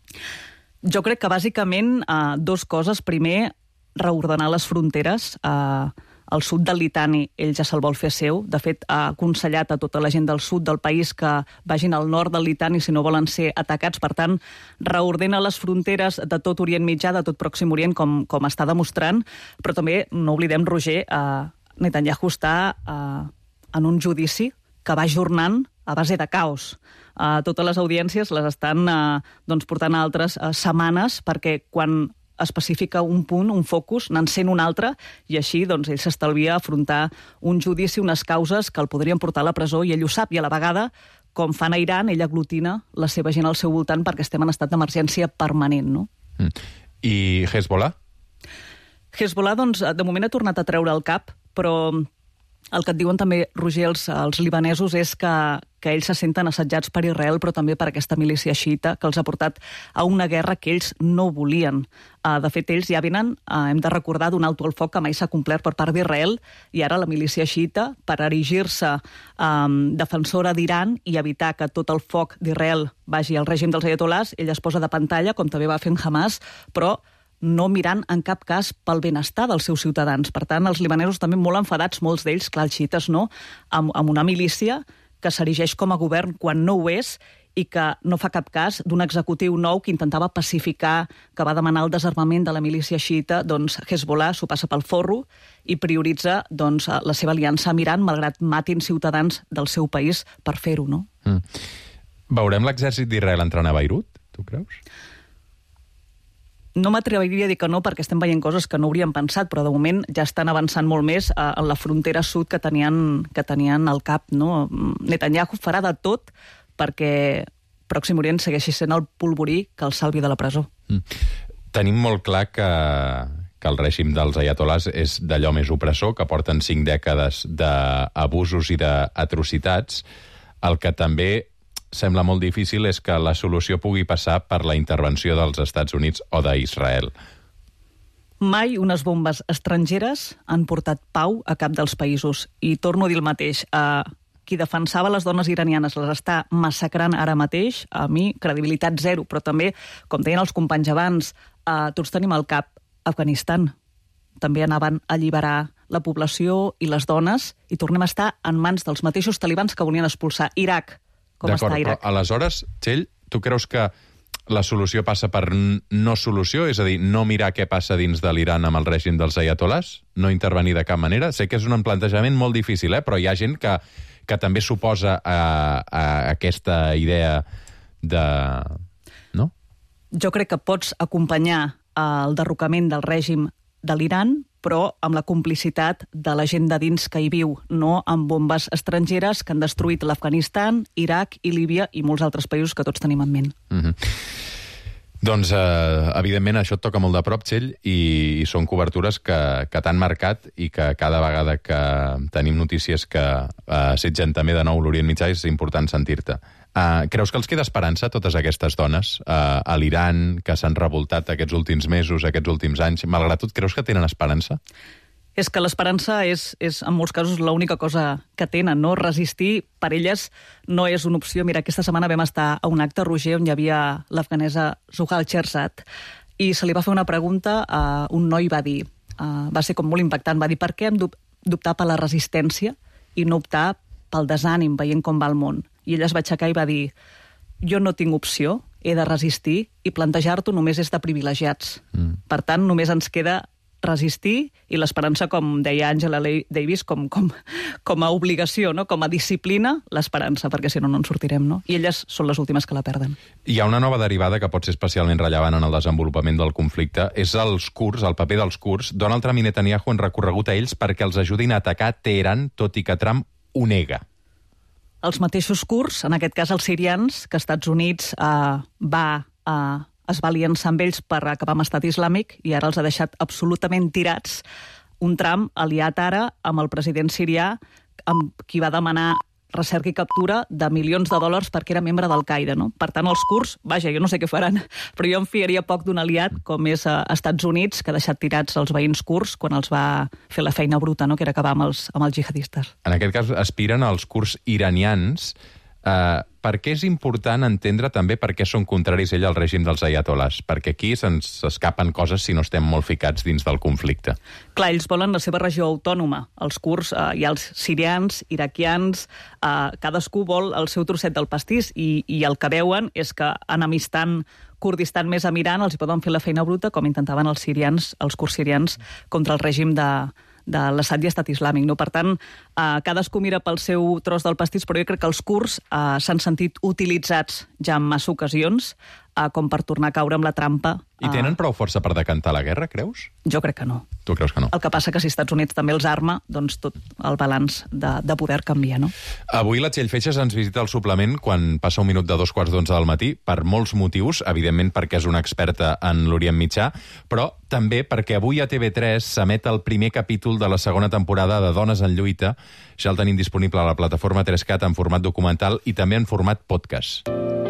Jo crec que bàsicament uh, dos coses. Primer, reordenar les fronteres. Uh, el sud del Litani, ell ja se'l vol fer seu. De fet, ha aconsellat a tota la gent del sud del país que vagin al nord del Litani si no volen ser atacats. Per tant, reordena les fronteres de tot Orient Mitjà, de tot Pròxim Orient, com, com està demostrant. Però també, no oblidem, Roger, uh, Netanyahu està uh, en un judici que va ajornant a base de caos. Uh, totes les audiències les estan uh, doncs, portant a altres uh, setmanes perquè quan especifica un punt, un focus, n'encén un altre, i així doncs, ell s'estalvia afrontar un judici, unes causes que el podrien portar a la presó, i ell ho sap, i a la vegada, com fan a Iran, ell aglutina la seva gent al seu voltant perquè estem en estat d'emergència permanent, no? Mm. I Hezbollah? Hezbollah, doncs, de moment ha tornat a treure el cap, però el que et diuen també, Roger, els, els libanesos és que, que ells se senten assetjats per Israel, però també per aquesta milícia xiita que els ha portat a una guerra que ells no volien. Uh, de fet, ells ja venen, uh, hem de recordar, d'un alto al foc que mai s'ha complert per part d'Israel, i ara la milícia xiita, per erigir-se um, defensora d'Iran i evitar que tot el foc d'Israel vagi al règim dels ayatolars, ell es posa de pantalla, com també va fer Hamas, però no mirant en cap cas pel benestar dels seus ciutadans. Per tant, els libanesos també molt enfadats, molts d'ells, clar, els xiites, no?, amb, amb una milícia que s'erigeix com a govern quan no ho és i que no fa cap cas d'un executiu nou que intentava pacificar, que va demanar el desarmament de la milícia xiita. Doncs Hezbollah s'ho passa pel forro i prioritza doncs, la seva aliança amb Iran, malgrat matin ciutadans del seu país per fer-ho, no? Mm. Veurem l'exèrcit d'Israel entrant a Beirut, tu creus? No m'atreviria a dir que no, perquè estem veient coses que no hauríem pensat, però de moment ja estan avançant molt més a, a la frontera sud que tenien, que tenien al cap, no? Netanyahu farà de tot perquè Pròxim Orient segueixi sent el polvorí que el salvi de la presó. Mm. Tenim molt clar que, que el règim dels ayatolars és d'allò més opressor, que porten cinc dècades d'abusos i d'atrocitats. El que també sembla molt difícil és que la solució pugui passar per la intervenció dels Estats Units o d'Israel. Mai unes bombes estrangeres han portat pau a cap dels països. I torno a dir el mateix. Uh, qui defensava les dones iranianes les està massacrant ara mateix. A mi, credibilitat zero. Però també, com deien els companys abans, uh, tots tenim al cap Afganistan. També anaven a alliberar la població i les dones i tornem a estar en mans dels mateixos talibans que volien expulsar Iraq. D'acord, però aleshores, Txell, tu creus que la solució passa per no solució? És a dir, no mirar què passa dins de l'Iran amb el règim dels ayatolars? No intervenir de cap manera? Sé que és un plantejament molt difícil, eh? Però hi ha gent que, que també s'oposa a, a aquesta idea de... No? Jo crec que pots acompanyar el derrocament del règim de l'Iran, però amb la complicitat de la gent de dins que hi viu, no amb bombes estrangeres que han destruït l'Afganistan, Iraq i Líbia i molts altres països que tots tenim en ment. Mm-hmm. Doncs, eh, evidentment, això et toca molt de prop, Txell, i, i són cobertures que, que t'han marcat i que cada vegada que tenim notícies que eh, assetgen també de nou l'Orient Mitjà és important sentir-te. Uh, creus que els queda esperança a totes aquestes dones uh, a l'Iran, que s'han revoltat aquests últims mesos, aquests últims anys? Malgrat tot, creus que tenen esperança? És que l'esperança és, és, en molts casos, l'única cosa que tenen, no? Resistir, per elles, no és una opció. Mira, aquesta setmana vam estar a un acte, Roger, on hi havia l'afganesa Zuhal Cherzat, i se li va fer una pregunta, uh, un noi va dir, uh, va ser com molt impactant, va dir, per què hem d'optar per la resistència i no optar pel desànim, veient com va el món? I ella es va aixecar i va dir, jo no tinc opció, he de resistir, i plantejar-t'ho només és de privilegiats. Mm. Per tant, només ens queda resistir, i l'esperança, com deia Angela Davis, com, com, com a obligació, no? Com a disciplina, l'esperança, perquè si no, no en sortirem, no? I elles són les últimes que la perden. Hi ha una nova derivada que pot ser especialment rellevant en el desenvolupament del conflicte, és els kurds, el paper dels kurds. Donald Trump i Netanyahu han recorregut a ells perquè els ajudin a atacar Teheran, tot i que Trump ho nega. Els mateixos kurds, en aquest cas els sirians, que Estats Units eh, va... Eh, es va aliançar amb ells per acabar amb Estat Islàmic i ara els ha deixat absolutament tirats. Un Trump aliat ara amb el president sirià, amb qui va demanar recerca i captura de milions de dòlars perquè era membre d'Al-Qaeda, no? Per tant, els kurds, vaja, jo no sé què faran, però jo em fiaria poc d'un aliat com és a Estats Units, que ha deixat tirats els veïns kurds quan els va fer la feina bruta, no? Que era acabar amb els, amb els jihadistes. En aquest cas, aspiren als kurds iranians. Uh, per què és important entendre també per què són contraris ell al règim dels ayatollahs? Perquè aquí se'ns escapen coses si no estem molt ficats dins del conflicte. Clar, ells volen la seva regió autònoma. Els kurds, uh, hi ha els sirians, iraquians, uh, cadascú vol el seu trosset del pastís i, i el que veuen és que enemistant Kurdistan més a Iran els hi poden fer la feina bruta com intentaven els sirians, els kurds sirians contra el règim de... de l'Assad i Estat Islàmic. No? Per tant, eh, cadascú mira pel seu tros del pastís, però jo crec que els kurds eh, s'han sentit utilitzats ja en massa ocasions eh, com per tornar a caure amb la trampa. I tenen prou força per decantar la guerra, creus? Jo crec que no. Tu creus que no? El que passa que si Estats Units també els arma, doncs tot el balanç de, de poder canvia, no? Avui la Txell Feixas ens visita el suplement quan passa un minut de dos quarts d'onze del matí, per molts motius, evidentment perquè és una experta en l'Orient Mitjà, però també perquè avui a T V tres s'emet el primer capítol de la segona temporada de Dones en lluita. Ja el tenim disponible a la plataforma tres cat en format documental i també en format podcast.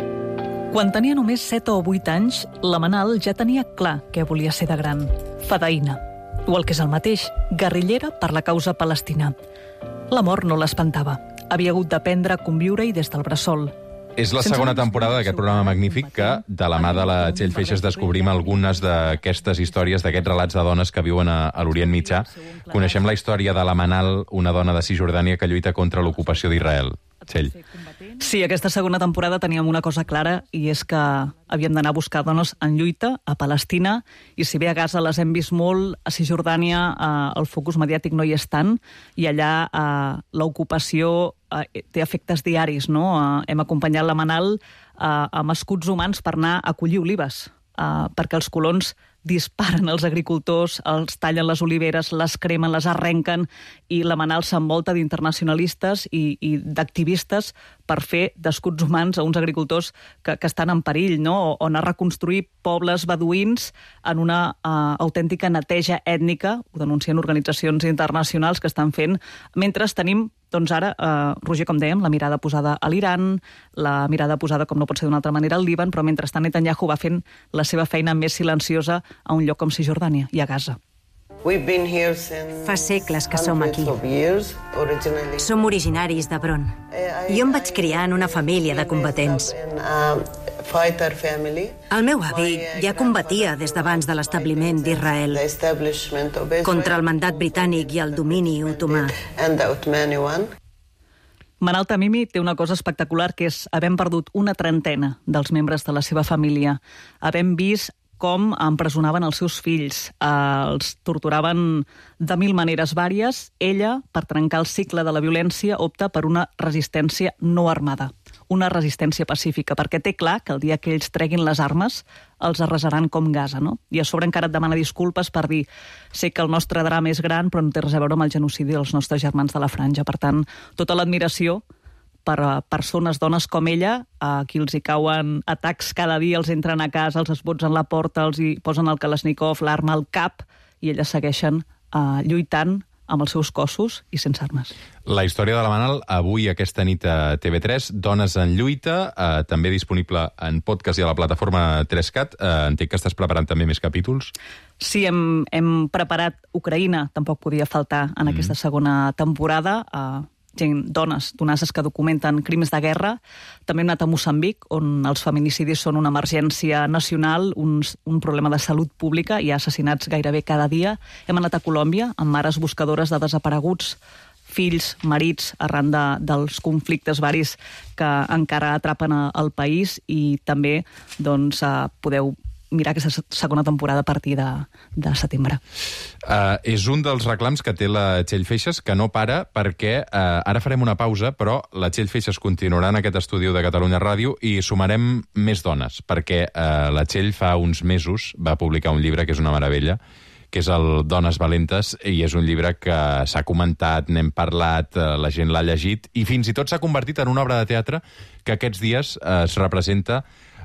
Quan tenia només set o vuit anys, la Manal ja tenia clar què volia ser de gran. Fadaïna. O el que és el mateix, guerrillera per la causa palestina. La mort no l'espantava. Havia hagut d'aprendre a conviure-hi des del bressol. És la segona temporada d'aquest programa magnífic que, de la mà de la Txell Feixas, descobrim algunes d'aquestes històries, d'aquests relats de dones que viuen a, a l'Orient Mitjà. Coneixem la història de la Manal, una dona de Cisjordània que lluita contra l'ocupació d'Israel. Txell. Sí, aquesta segona temporada teníem una cosa clara i és que havíem d'anar a buscar dones en lluita a Palestina i si bé a Gaza les hem vist molt, a Cisjordània eh, el focus mediàtic no hi és tant i allà eh, l'ocupació eh, té efectes diaris, no? Eh, hem acompanyat la Manal eh, amb escuts humans per anar a collir olives eh, perquè els colons disparen els agricultors, els tallen les oliveres, les cremen, les arrenquen i la Manal s'envolta d'internacionalistes i, i d'activistes per fer d'escuts humans a uns agricultors que, que estan en perill, no? O, o anar a reconstruir pobles beduïns en una uh, autèntica neteja ètnica, ho denuncien organitzacions internacionals que estan fent, mentre tenim doncs ara, eh, Roger, com dèiem, la mirada posada a l'Iran, la mirada posada, com no pot ser d'una altra manera, al Líban, però mentrestant Netanyahu va fent la seva feina més silenciosa a un lloc com Cisjordània i a Gaza. Fa segles que som aquí. Som originaris d'Hebron. Jo em vaig criar en una família de combatents. El meu avi ja combatia des d'abans de l'establiment d'Israel contra el mandat britànic i el domini otomà. Manal Tamimi té una cosa espectacular, que és havent perdut una trentena dels membres de la seva família, havent vist com empresonaven els seus fills, eh, els torturaven de mil maneres vàries. Ella, per trencar el cicle de la violència, opta per una resistència no armada, una resistència pacífica, perquè té clar que el dia que ells treguin les armes els arrasaran com Gaza, no? I a sobre encara et demana disculpes per dir sé que el nostre drama és gran, però no té res a veure amb el genocidi dels nostres germans de la Franja. Per tant, tota l'admiració per a persones, dones com ella, a qui els hi cauen atacs cada dia, els entren a casa, els esbotzen la porta, els hi posen el Kalashnikov, l'arma al cap, i elles segueixen uh, lluitant amb els seus cossos i sense armes. La història de la Manal, avui aquesta nit a T V tres, Dones en lluita, eh, també disponible en podcast i a la plataforma tres cat. Eh, entenc que estàs preparant també més capítols. Sí, hem, hem preparat Ucraïna, tampoc podia faltar en mm. aquesta segona temporada, eh, gent, dones, donases que documenten crims de guerra. També hem anat a Moçambic, on els feminicidis són una emergència nacional, un, un problema de salut pública, hi ha assassinats gairebé cada dia. Hem anat a Colòmbia, amb mares buscadores de desapareguts, fills, marits, arran de, dels conflictes varis que encara atrapen el país, i també doncs, podeu mirar aquesta segona temporada a partir de, de setembre. Uh, és un dels reclams que té la Txell Feixas, que no para, perquè uh, ara farem una pausa, però la Txell Feixas continuarà en aquest estudi de Catalunya Ràdio i sumarem més dones, perquè uh, la Txell fa uns mesos va publicar un llibre que és una meravella, que és el Dones Valentes, i és un llibre que s'ha comentat, n'hem parlat, la gent l'ha llegit, i fins i tot s'ha convertit en una obra de teatre que aquests dies es representa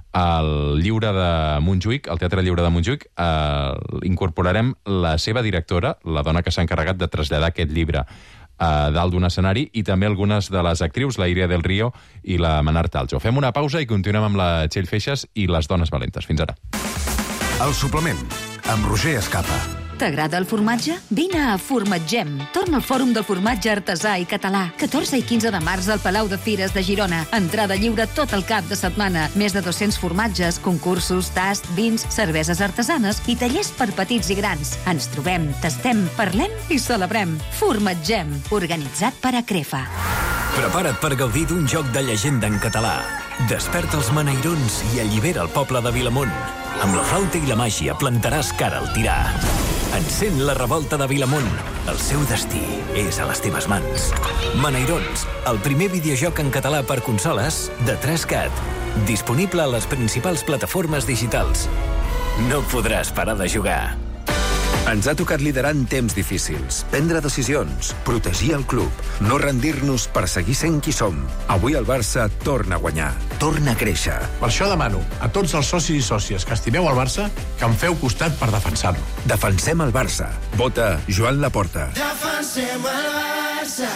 al Lliure de Montjuïc, al Teatre Lliure de Montjuïc. Eh, incorporarem la seva directora, la dona que s'ha encarregat de traslladar aquest llibre a dalt d'un escenari, i també algunes de les actrius, la Iria del Río i la Manar Taljo. Fem una pausa i continuem amb la Txell Feixas i les Dones Valentes. Fins ara. El suplement, amb Roger Escapa. T'agrada el formatge? Vine a Formatgem. Torna al Fòrum del Formatge Artesà i Català. catorze i quinze de març al Palau de Fires de Girona. Entrada lliure tot el cap de setmana. Més de dos-cents formatges, concursos, tast, vins, cerveses artesanes i tallers per petits i grans. Ens trobem, tastem, parlem i celebrem. Formatgem, organitzat per Acrefa. Prepara't per gaudir d'un joc de llegenda en català. Desperta els maneirons i allibera el poble de Vilamunt. Amb la flauta i la màgia plantaràs cara al tirà. Encén la revolta de Vilamunt. El seu destí és a les teves mans. Maneirons, el primer videojoc en català per consoles de tres cat. Disponible a les principals plataformes digitals. No podràs parar de jugar. Ens ha tocat liderar en temps difícils, prendre decisions, protegir el club, no rendir-nos per seguir sent qui som. Avui el Barça torna a guanyar, torna a créixer. Per això demano a tots els socis i sòcies que estimeu el Barça que em feu costat per defensar-lo. Defensem el Barça. Vota Joan Laporta. Defensem el Barça.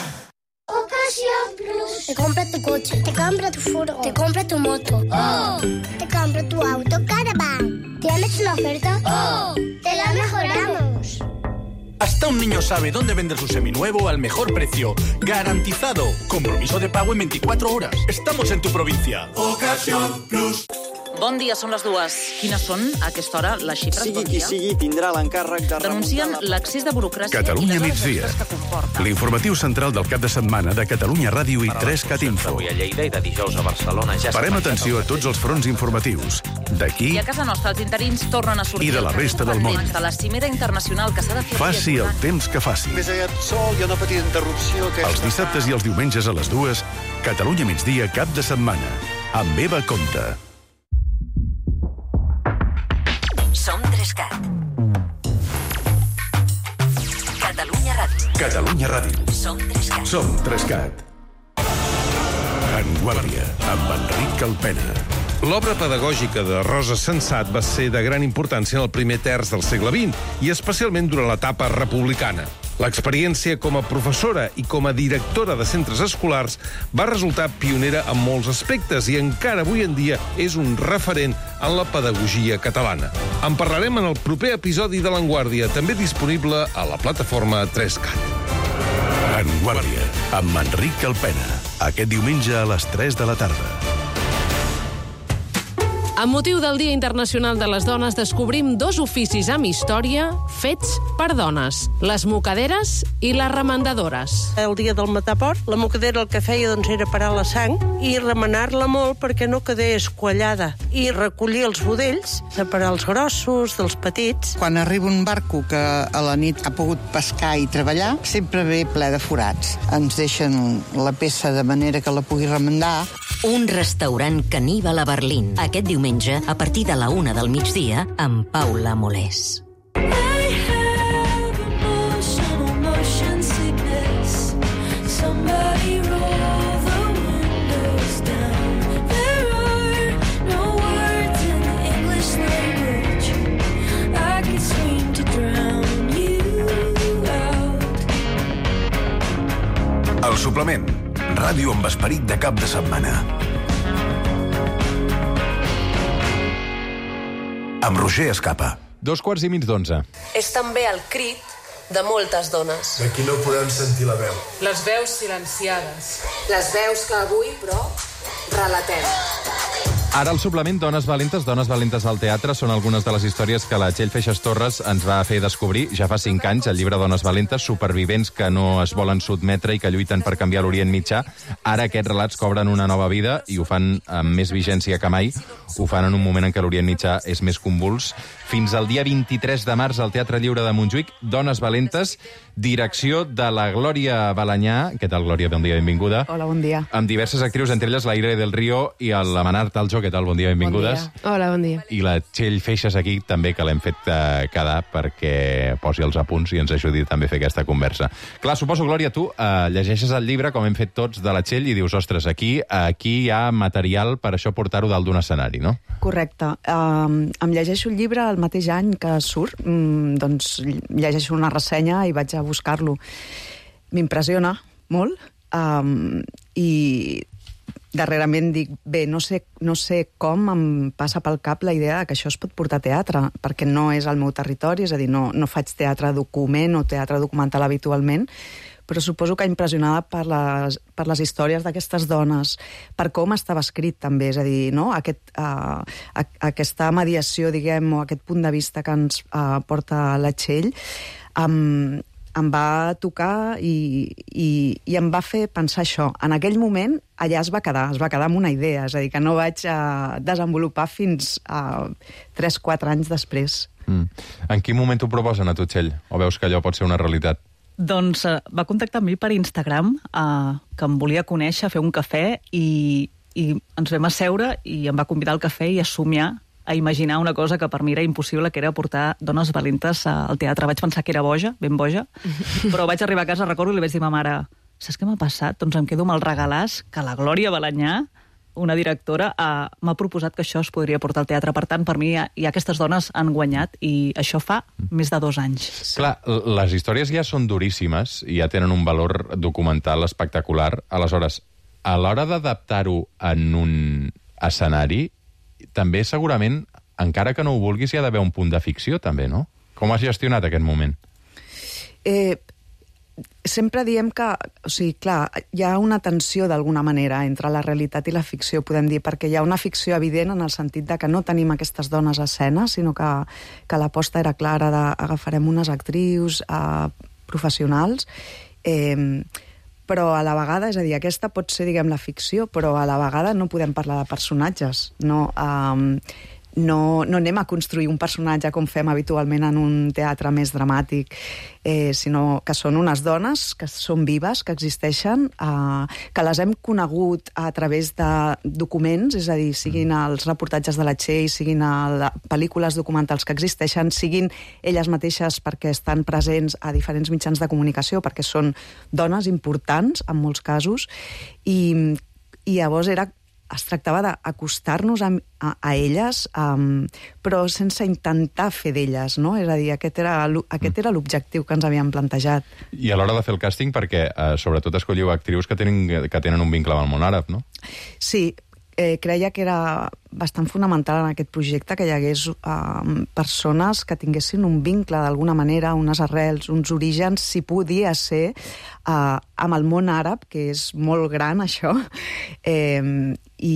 Ocasión Plus. Te compra tu coche, te compra tu furgo, te compra tu moto. ¡Oh! Te compra tu auto Caravan. ¿Tienes una oferta? ¡Oh! ¡Te la mejoramos! Hasta un niño sabe dónde vender su seminuevo al mejor precio. ¡Garantizado! Compromiso de pago en veinticuatro horas. Estamos en tu provincia. Ocasión Plus. Bon dia, són les dues. Quines són, a aquesta hora, les xifres? Sigui bon qui sigui, tindrà l'encàrrec de... Denuncien l'accés de burocràcia Catalunya i les hores migdia. extres que comporta. L'informatiu central del cap de setmana de Catalunya Ràdio i tres cat Info. Avui a Lleida i de dijous a Barcelona ja Parem atenció a tots els fronts informatius. D'aquí I a casa nostra els interins tornen a sortir... i de la resta del món. De la cimera internacional que s'ha de fer... Faci el temps que faci. Més aviat sol, hi ha una petita interrupció... Que... Els dissabtes i els diumenges a les dues, Catalunya migdia cap de setmana. Amb Eva Comte. Som tres cat. Catalunya Ràdio. Catalunya Ràdio. Som tres cat. Som tres cat. En Guàrdia, amb Enric Calpena. L'obra pedagògica de Rosa Sensat va ser de gran importància en el primer terç del segle vint i especialment durant l'etapa republicana. L'experiència com a professora i com a directora de centres escolars va resultar pionera en molts aspectes i encara avui en dia és un referent en la pedagogia catalana. En parlarem en el proper episodi de l'Enguàrdia, també disponible a la plataforma tres cat. En Guàrdia, amb Enric Calpena. Aquest diumenge a les tres de la tarda. Amb motiu del Dia Internacional de les Dones, descobrim dos oficis amb història fets per dones, les mocaderes i les remendadores. El dia del mataport, la mocadera el que feia doncs, era parar la sang i remenar-la molt perquè no quedés quallada i recollir els budells, separar els grossos dels petits. Quan arriba un barco que a la nit ha pogut pescar i treballar, sempre ve ple de forats. Ens deixen la peça de manera que la pugui remendar. Un restaurant caníbal a Berlín. Aquest diumenge, a partir de la una del migdia, amb Paula Molés. El suplement. Ràdio amb esperit de cap de setmana. Amb Roger Escapa. Dos quarts i mig d'onze. És també el crit de moltes dones. D'aquí no podem sentir la veu. Les veus silenciades. Les veus que avui, però, relatem. Ara al suplement Dones Valentes, Dones Valentes al teatre són algunes de les històries que la Txell Feixas Torres ens va fer descobrir ja fa cinc anys, el llibre Dones Valentes, supervivents que no es volen sotmetre i que lluiten per canviar l'Orient Mitjà. Ara aquests relats cobren una nova vida i ho fan amb més vigència que mai. Ho fan en un moment en què l'Orient Mitjà és més convuls. Fins al dia vint-i-tres de març al Teatre Lliure de Montjuïc, Dones Valentes, direcció de la Glòria Balanyà. Què tal, Glòria? Bon dia, benvinguda. Hola, bon dia. Amb diverses actrius, entre elles la Ire del Río i la Manar Taljo. Què tal? Bon dia, benvingudes. Bon dia. Hola, bon dia. I la Txell Feixas aquí també, que l'hem fet eh, quedar perquè posi els apunts i ens ajudi també a fer aquesta conversa. Clar, suposo, Glòria, tu eh, llegeixes el llibre, com hem fet tots, de la Txell i dius, ostres, aquí, aquí hi ha material per això portar-ho dalt d'un escenari, no? Correcte. Um, em llegeixo el llibre el mateix any que surt, um, doncs llegeixo una ressenya i vaig a buscar-lo. M'impressiona molt um, i darrerament dic, bé, no sé, no sé com em passa pel cap la idea que això es pot portar a teatre, perquè no és el meu territori, és a dir, no, no faig teatre document o teatre documental habitualment, però suposo que impressionada per les, per les històries d'aquestes dones, per com estava escrit també, és a dir, no? Aquest, uh, aquesta mediació, diguem, o aquest punt de vista que ens uh, porta la Txell, um, em va tocar i, i, i em va fer pensar això. En aquell moment, allà es va quedar, es va quedar amb una idea, és a dir, que no vaig uh, desenvolupar fins a tres quatre anys després. Mm. En quin moment t'ho proposen a tu, Txell? O veus que allò pot ser una realitat? Doncs uh, va contactar amb mi per Instagram, uh, que em volia conèixer, fer un cafè, i, i ens vam asseure i em va convidar al cafè i a somiar, a imaginar una cosa que per mi era impossible, que era portar Dones Valentes al teatre. Vaig pensar que era boja, ben boja, però vaig arribar a casa, recordo, i li vaig dir a ma mare, saps què m'ha passat? Doncs em quedo amb el regalàs que la Glòria Balanyà, una directora, uh, m'ha proposat que això es podria portar al teatre. Per tant, per mi, ja, ja aquestes dones han guanyat, i això fa més de dos anys. Clar, les històries ja són duríssimes i ja tenen un valor documental espectacular. Aleshores, a l'hora d'adaptar-ho en un escenari, també segurament, encara que no ho vulguis, hi ha d'haver un punt de ficció, també, no? Com has gestionat aquest moment? Eh... Sempre diem que, o sigui, clar, hi ha una tensió d'alguna manera entre la realitat i la ficció, podem dir, perquè hi ha una ficció evident en el sentit de que no tenim aquestes dones a escena, sinó que, que l'aposta era clara d'agafarem unes actrius eh, professionals, eh, però a la vegada, és a dir, aquesta pot ser, diguem, la ficció, però a la vegada no podem parlar de personatges, no... Eh, No, no anem a construir un personatge com fem habitualment en un teatre més dramàtic, eh, sinó que són unes dones que són vives, que existeixen, eh, que les hem conegut a través de documents, és a dir, siguin els reportatges de la Txell, siguin a pel·lícules documentals que existeixen, siguin elles mateixes perquè estan presents a diferents mitjans de comunicació, perquè són dones importants, en molts casos, i, i llavors era... es tractava d'acostar-nos a, a, a elles, um, però sense intentar fer d'elles, no? És a dir, aquest era, aquest era l'objectiu que ens havíem plantejat. I a l'hora de fer el càsting, perquè eh, sobretot escolliu actrius que tenen, que tenen un vincle amb el món àrab, no? Sí, eh, creia que era bastant fonamental en aquest projecte que hi hagués eh, persones que tinguessin un vincle d'alguna manera, unes arrels, uns orígens, si podia ser, eh, amb el món àrab, que és molt gran, això, eh, i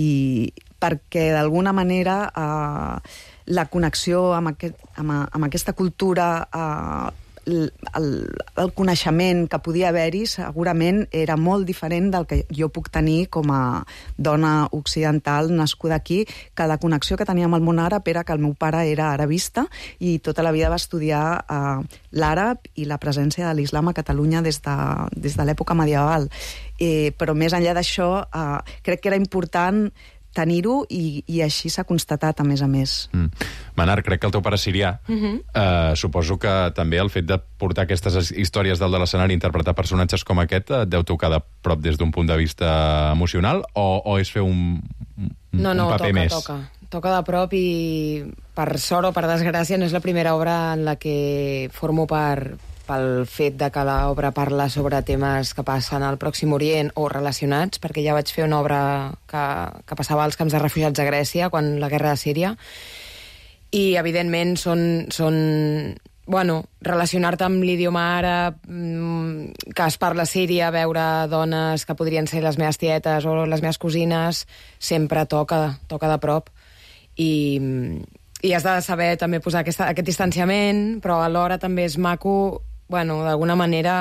perquè d'alguna manera eh, la connexió amb, aquest, amb, amb aquesta cultura, eh, el, el, el coneixement que podia haver-hi segurament era molt diferent del que jo puc tenir com a dona occidental nascuda aquí, que la connexió que tenia amb el món àrab era que el meu pare era arabista i tota la vida va estudiar eh, l'àrab i la presència de l'islam a Catalunya des de, des de l'època medieval. Eh, però més enllà d'això, eh, crec que era important tenir-ho i, i així s'ha constatat, a més a més. Mm. Manar, crec que el teu pare és sirià. Uh-huh. Uh, suposo que també el fet de portar aquestes històries dalt de l'escenari, interpretar personatges com aquest, et deu tocar de prop des d'un punt de vista emocional, o, o és fer un, un, no, no, un paper toca, més? toca. Toca de prop i, per sort o per desgràcia, no és la primera obra en la que formo part pel fet de que l'obra parla sobre temes que passen al Pròxim Orient o relacionats, perquè ja vaig fer una obra que, que passava als camps de refugiats a Grècia, quan la guerra de Síria, i evidentment són, són bueno, relacionar-te amb l'idioma àrab, que es parla a Síria, veure dones que podrien ser les meves tietes o les meves cosines, sempre toca, toca de prop. I, i has de saber també posar aquesta, aquest distanciament, però alhora també és maco, bueno, d'alguna manera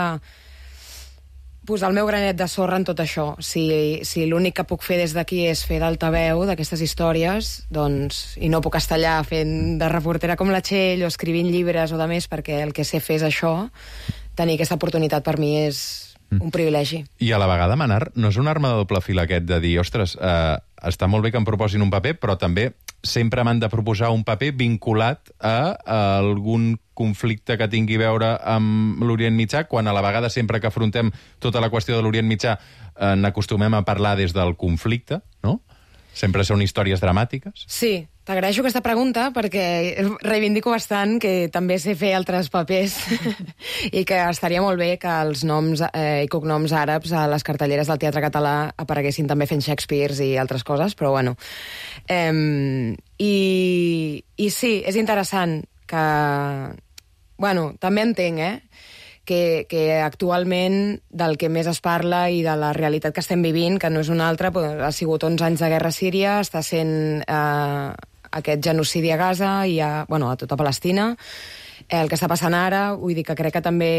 posar el meu granet de sorra en tot això. Si, si l'únic que puc fer des d'aquí és fer d'altaveu d'aquestes històries, doncs, i no puc estar allà fent de reportera com la Txell o escrivint llibres o de més, perquè el que sé fer és això, tenir aquesta oportunitat per mi és un privilegi. I a la vegada, Manar, no és una arma de doble fil aquest de dir, ostres, eh, està molt bé que em proposin un paper, però també sempre m'han de proposar un paper vinculat a, a algun conflicte que tingui a veure amb l'Orient Mitjà, quan a la vegada sempre que afrontem tota la qüestió de l'Orient Mitjà eh, n'acostumem a parlar des del conflicte, no? Sempre són històries dramàtiques. Sí, t'agraeixo aquesta pregunta perquè reivindico bastant que també sé fer altres papers i que estaria molt bé que els noms eh, i cognoms àrabs a les cartelleres del teatre català apareguessin també fent Shakespeares i altres coses, però bueno. Eh, i, I sí, és interessant que... Bueno, també entenc, eh? Que, que actualment del que més es parla i de la realitat que estem vivint, que no és una altra, ha sigut onze anys de guerra a Síria, està sent eh, aquest genocidi a Gaza i a, bueno, a tota Palestina, eh, el que està passant ara, vull dir que crec que també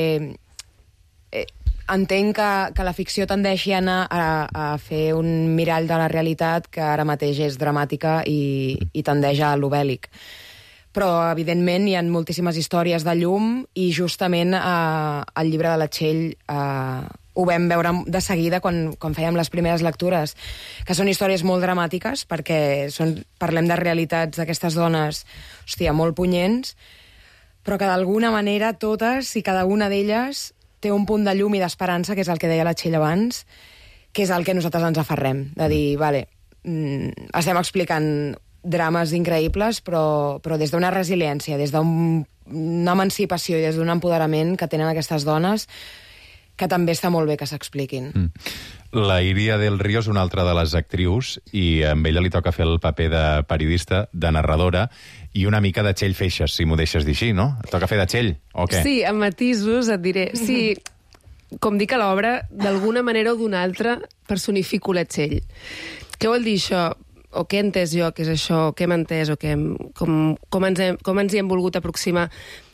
eh, entenc que, que la ficció tendeixi a anar a, a fer un mirall de la realitat que ara mateix és dramàtica i, i tendeix a lo bèl·lic. Però, evidentment, hi ha moltíssimes històries de llum i justament eh, el llibre de la Txell eh, ho vam veure de seguida quan, quan fèiem les primeres lectures, que són històries molt dramàtiques perquè són, parlem de realitats d'aquestes dones, hòstia, molt punyents, però que d'alguna manera totes i cada una d'elles té un punt de llum i d'esperança, que és el que deia la Txell abans, que és el que nosaltres ens aferrem, de dir, vale, mm, estem explicant drames increïbles, però, però des d'una resiliència, des d'una emancipació i des d'un empoderament que tenen aquestes dones, que també està molt bé que s'expliquin. Mm. La Iria del Río és una altra de les actrius i amb ella li toca fer el paper de periodista, de narradora, i una mica de Txell Feixes, si m'ho deixes dir així, no? Et toca fer de Txell, o què? Sí, amb matisos et diré. Sí, com dic a l'obra, d'alguna manera o d'una altra personifico la Txell. Què vol dir això? O què he entès jo, què és això, què hem entès, o què hem, com, com, ens hem, com ens hi hem volgut aproximar.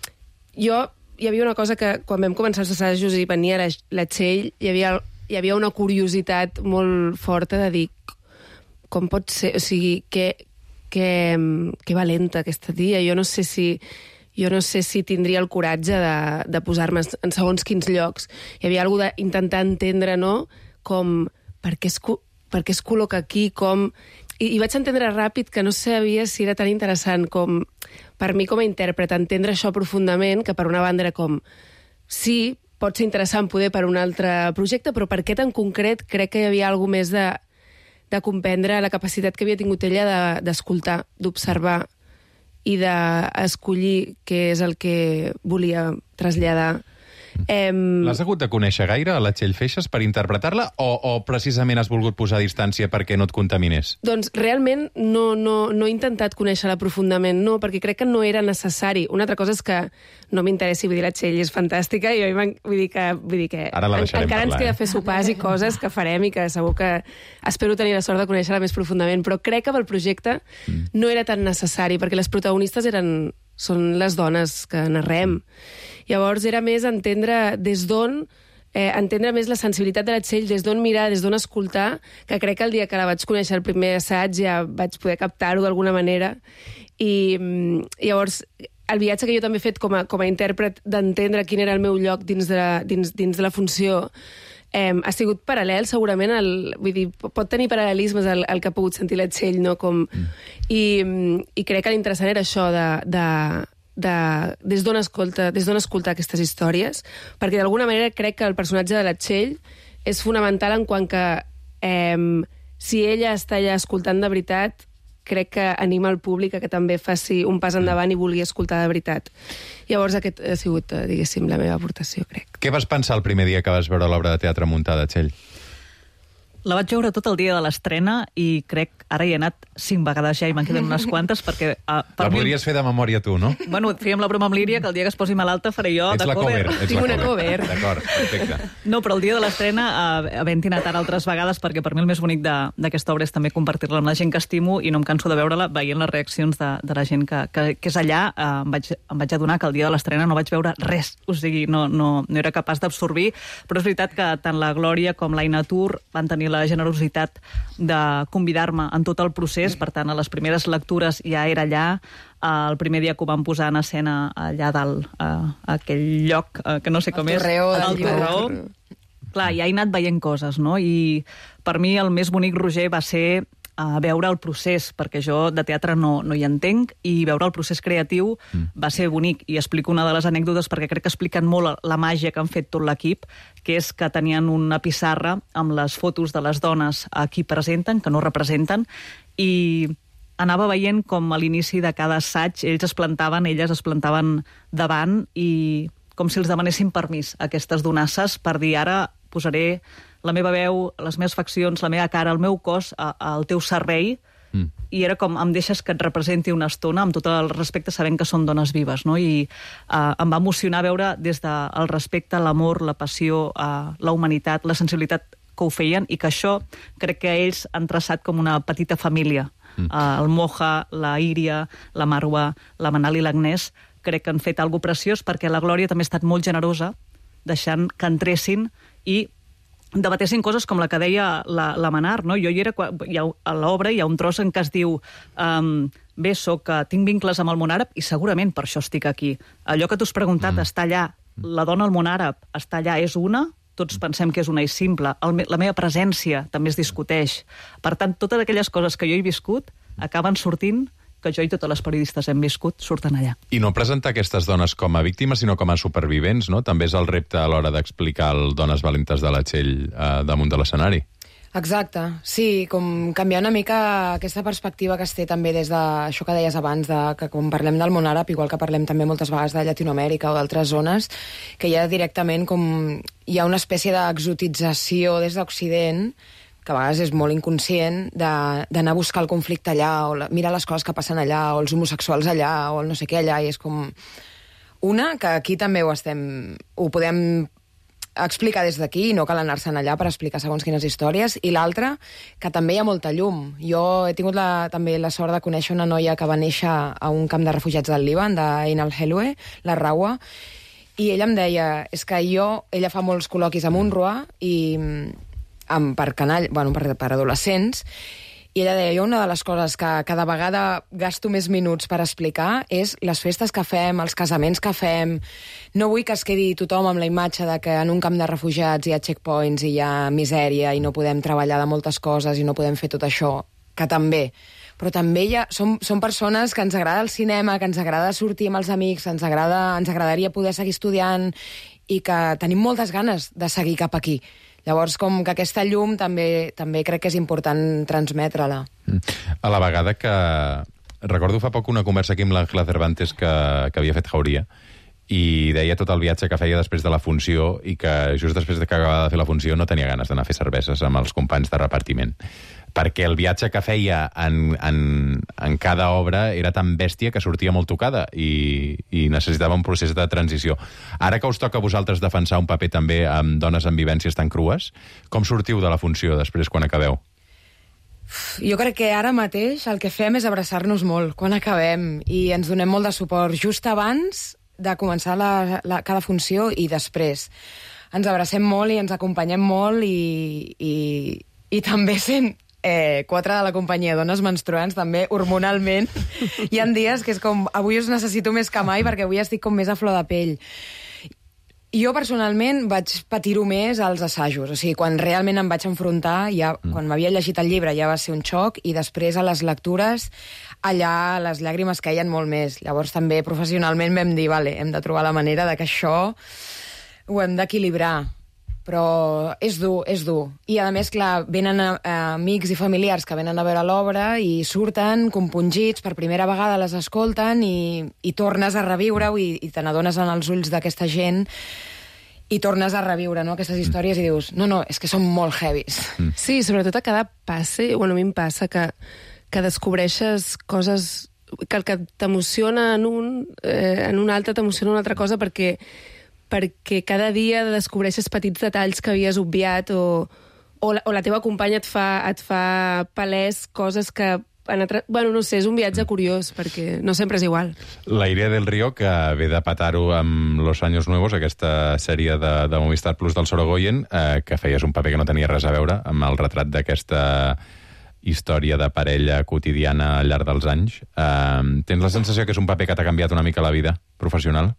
Jo, hi havia una cosa que, quan vam començar els assajos i venia la, la Txell, hi havia, hi havia una curiositat molt forta de dir com pot ser, o sigui, que, que, que valenta aquesta tia. Jo no sé si... Jo no sé si tindria el coratge de, de posar-me en segons quins llocs. Hi havia alguna cosa d'intentar entendre, no?, com per què es, per què es col·loca aquí, com... I, I vaig entendre ràpid que no sabia si era tan interessant com, per mi com a intèrpret, entendre això profundament, que per una banda era com, sí, pot ser interessant poder per un altre projecte, però per aquest en concret crec que hi havia alguna més de, de comprendre la capacitat que havia tingut ella d'escoltar, de, d'observar i d'escollir què és el que volia traslladar. Em... L'has hagut de conèixer gaire, a la Txell Feixes, per interpretar-la, o, o precisament has volgut posar a distància perquè no et contaminés? Doncs realment no, no, no he intentat conèixer-la profundament, no, perquè crec que no era necessari. Una altra cosa és que no m'interessi, vull dir, la Txell és fantàstica, i vull dir que, vull dir que Ara la deixarem encara parlar, ens queda eh? fer sopars i coses que farem i que segur que espero tenir la sort de conèixer-la més profundament, però crec que pel projecte mm. no era tan necessari, perquè les protagonistes eren... són les dones que narrem. Llavors era més entendre des d'on, eh, entendre més la sensibilitat de la Txell, des d'on mirar, des d'on escoltar, que crec que el dia que la vaig conèixer el primer assaig ja vaig poder captar-ho d'alguna manera. I llavors el viatge que jo també he fet com a, com a intèrpret d'entendre quin era el meu lloc dins de la, dins, dins de la funció eh, ha sigut paral·lel, segurament, el, vull dir, pot tenir paral·lelismes el, el que ha pogut sentir la Txell, no? Com, mm. i, i crec que l'interessant era això de, de, de des d'on escolta, des d'on escoltar aquestes històries, perquè d'alguna manera crec que el personatge de la Txell és fonamental en quant que eh, si ella està allà escoltant de veritat, crec que anima el públic a que també faci un pas endavant i vulgui escoltar de veritat. Llavors aquest ha sigut, diguéssim, la meva aportació, crec. Què vas pensar el primer dia que vas veure l'obra de teatre muntada, Txell? La vaig veure tot el dia de l'estrena i crec, ara hi he anat cinc vegades ja i me'n queden unes quantes perquè... Uh, per la mi... podries fer de memòria tu, no? Bueno, fèiem la broma amb l'Íria que el dia que es posi malalta faré jo ets de la cover. cover. Ets Tinc la una cover. cover. D'acord, perfecte. No, però el dia de l'estrena, uh, havent anat ara altres vegades, perquè per mi el més bonic d'aquesta obra és també compartir-la amb la gent que estimo i no em canso de veure-la veient les reaccions de, de la gent que, que, que és allà. Uh, em, vaig, em vaig adonar que el dia de l'estrena no vaig veure res, o sigui, no, no, no era capaç d'absorbir, però és veritat que tant la Glòria com l'Aina Tur van tenir la generositat de convidar-me en tot el procés, per tant, a les primeres lectures ja era allà, el primer dia que ho van posar en escena allà dalt, a aquell lloc, que no sé com és, el Torreó. Clar, ja he anat veient coses, no? I per mi el més bonic, Roger, va ser a veure el procés, perquè jo de teatre no, no hi entenc, i veure el procés creatiu mm. va ser bonic. I explico una de les anècdotes perquè crec que expliquen molt la màgia que han fet tot l'equip, que és que tenien una pissarra amb les fotos de les dones a qui presenten, que no representen, i anava veient com a l'inici de cada assaig ells es plantaven, elles es plantaven davant, i com si els demanessin permís a aquestes donasses per dir ara posaré la meva veu, les meves faccions, la meva cara, el meu cos a, al teu servei, mm. i era com, em deixes que et representi una estona, amb tot el respecte, sabent que són dones vives, no? I uh, em va emocionar veure des del respecte, l'amor, la passió, uh, la humanitat, la sensibilitat que ho feien, i que això crec que ells han traçat com una petita família. Mm. Uh, el Moja, la Íria, la Marwa, la Manal i l'Agnès, crec que han fet alguna preciós, perquè la Glòria també ha estat molt generosa, deixant que entressin i debatessin coses com la que deia la, la Manar, no? Jo hi era, hi ha, a l'obra hi ha un tros en què es diu um, bé, soc, tinc vincles amb el món àrab i segurament per això estic aquí. Allò que tu has preguntat mm. està allà, la dona al món àrab està allà, és una, tots pensem que és una i simple, el, la meva presència també es discuteix. Per tant, totes aquelles coses que jo he viscut acaben sortint, que jo i totes les periodistes hem viscut, surten allà. I no presentar aquestes dones com a víctimes, sinó com a supervivents, no? També és el repte a l'hora d'explicar el Dones valentes de la Txell eh, damunt de l'escenari. Exacte, sí, com canviar una mica aquesta perspectiva que es té també des d'això que deies abans, de, que quan parlem del món àrab, igual que parlem també moltes vegades de Llatinoamèrica o d'altres zones, que hi ha directament com hi ha una espècie d'exotització des d'Occident, que a vegades és molt inconscient, d'anar a buscar el conflicte allà, o la, mirar les coses que passen allà, o els homosexuals allà, o el no sé què allà, i és com... Una, que aquí també ho estem... ho podem explicar des d'aquí, i no cal anar-se'n allà per explicar segons quines històries, i l'altra, que també hi ha molta llum. Jo he tingut la, també la sort de conèixer una noia que va néixer a un camp de refugiats del Líban, d'Ain al-Helwe, la Rawa, i ella em deia, és que jo... Ella fa molts col·loquis a UNRWA, i... Amb, per, canall, bueno, per, per adolescents, i ella deia, jo una de les coses que cada vegada gasto més minuts per explicar és les festes que fem, els casaments que fem. No vull que es quedi tothom amb la imatge de que en un camp de refugiats hi ha checkpoints i hi ha misèria i no podem treballar de moltes coses i no podem fer tot això, que també. Però també hi ha, som, som persones que ens agrada el cinema, que ens agrada sortir amb els amics, ens, agrada, ens agradaria poder seguir estudiant i que tenim moltes ganes de seguir cap aquí. Llavors, com que aquesta llum també també crec que és important transmetre-la. A la vegada que... Recordo fa poc una conversa aquí amb l'Àngela Cervantes que, que havia fet Jauria, i deia tot el viatge que feia després de la funció i que just després de que acabava de fer la funció no tenia ganes d'anar a fer cerveses amb els companys de repartiment. Perquè el viatge que feia en, en, en cada obra era tan bèstia que sortia molt tocada i, i necessitava un procés de transició. Ara que us toca a vosaltres defensar un paper també amb dones amb vivències tan crues, com sortiu de la funció després quan acabeu? Jo crec que ara mateix el que fem és abraçar-nos molt quan acabem i ens donem molt de suport just abans de començar la, la, cada funció i després. Ens abracem molt i ens acompanyem molt i, i, i també sent... Eh, quatre de la companyia dones menstruants, també hormonalment. Hi ha dies que és com, avui us necessito més que mai perquè avui estic com més a flor de pell. Jo personalment vaig patir-ho més als assajos, o sigui, quan realment em vaig enfrontar, ja, mm. quan m'havia llegit el llibre ja va ser un xoc, i després a les lectures, allà les llàgrimes caien molt més. Llavors també professionalment vam dir, vale, hem de trobar la manera de que això ho hem d'equilibrar. Però és dur, és dur. I, a més, clar, venen a, a amics i familiars que venen a veure l'obra i surten compungits, per primera vegada les escolten i, i tornes a reviure-ho i, i te n'adones en els ulls d'aquesta gent. i tornes a reviure, no?, aquestes històries i dius, no, no, és que són molt heavies. Mm. Sí, sobretot a cada passe, bueno, a mi em passa que, que descobreixes coses que el que t'emociona en un, eh, en un altre t'emociona una altra cosa perquè, perquè cada dia descobreixes petits detalls que havies obviat o, o, la, o la teva companya et fa, et fa palès coses que... Altre... Bueno, no sé, és un viatge curiós, perquè no sempre és igual. La Iria del Río, que ve de petar-ho amb Los Años Nuevos, aquesta sèrie de, de Movistar Plus del Sorogoyen, eh, que feies un paper que no tenia res a veure amb el retrat d'aquesta història de parella quotidiana al llarg dels anys. Eh, tens la sensació que és un paper que t'ha canviat una mica la vida professional?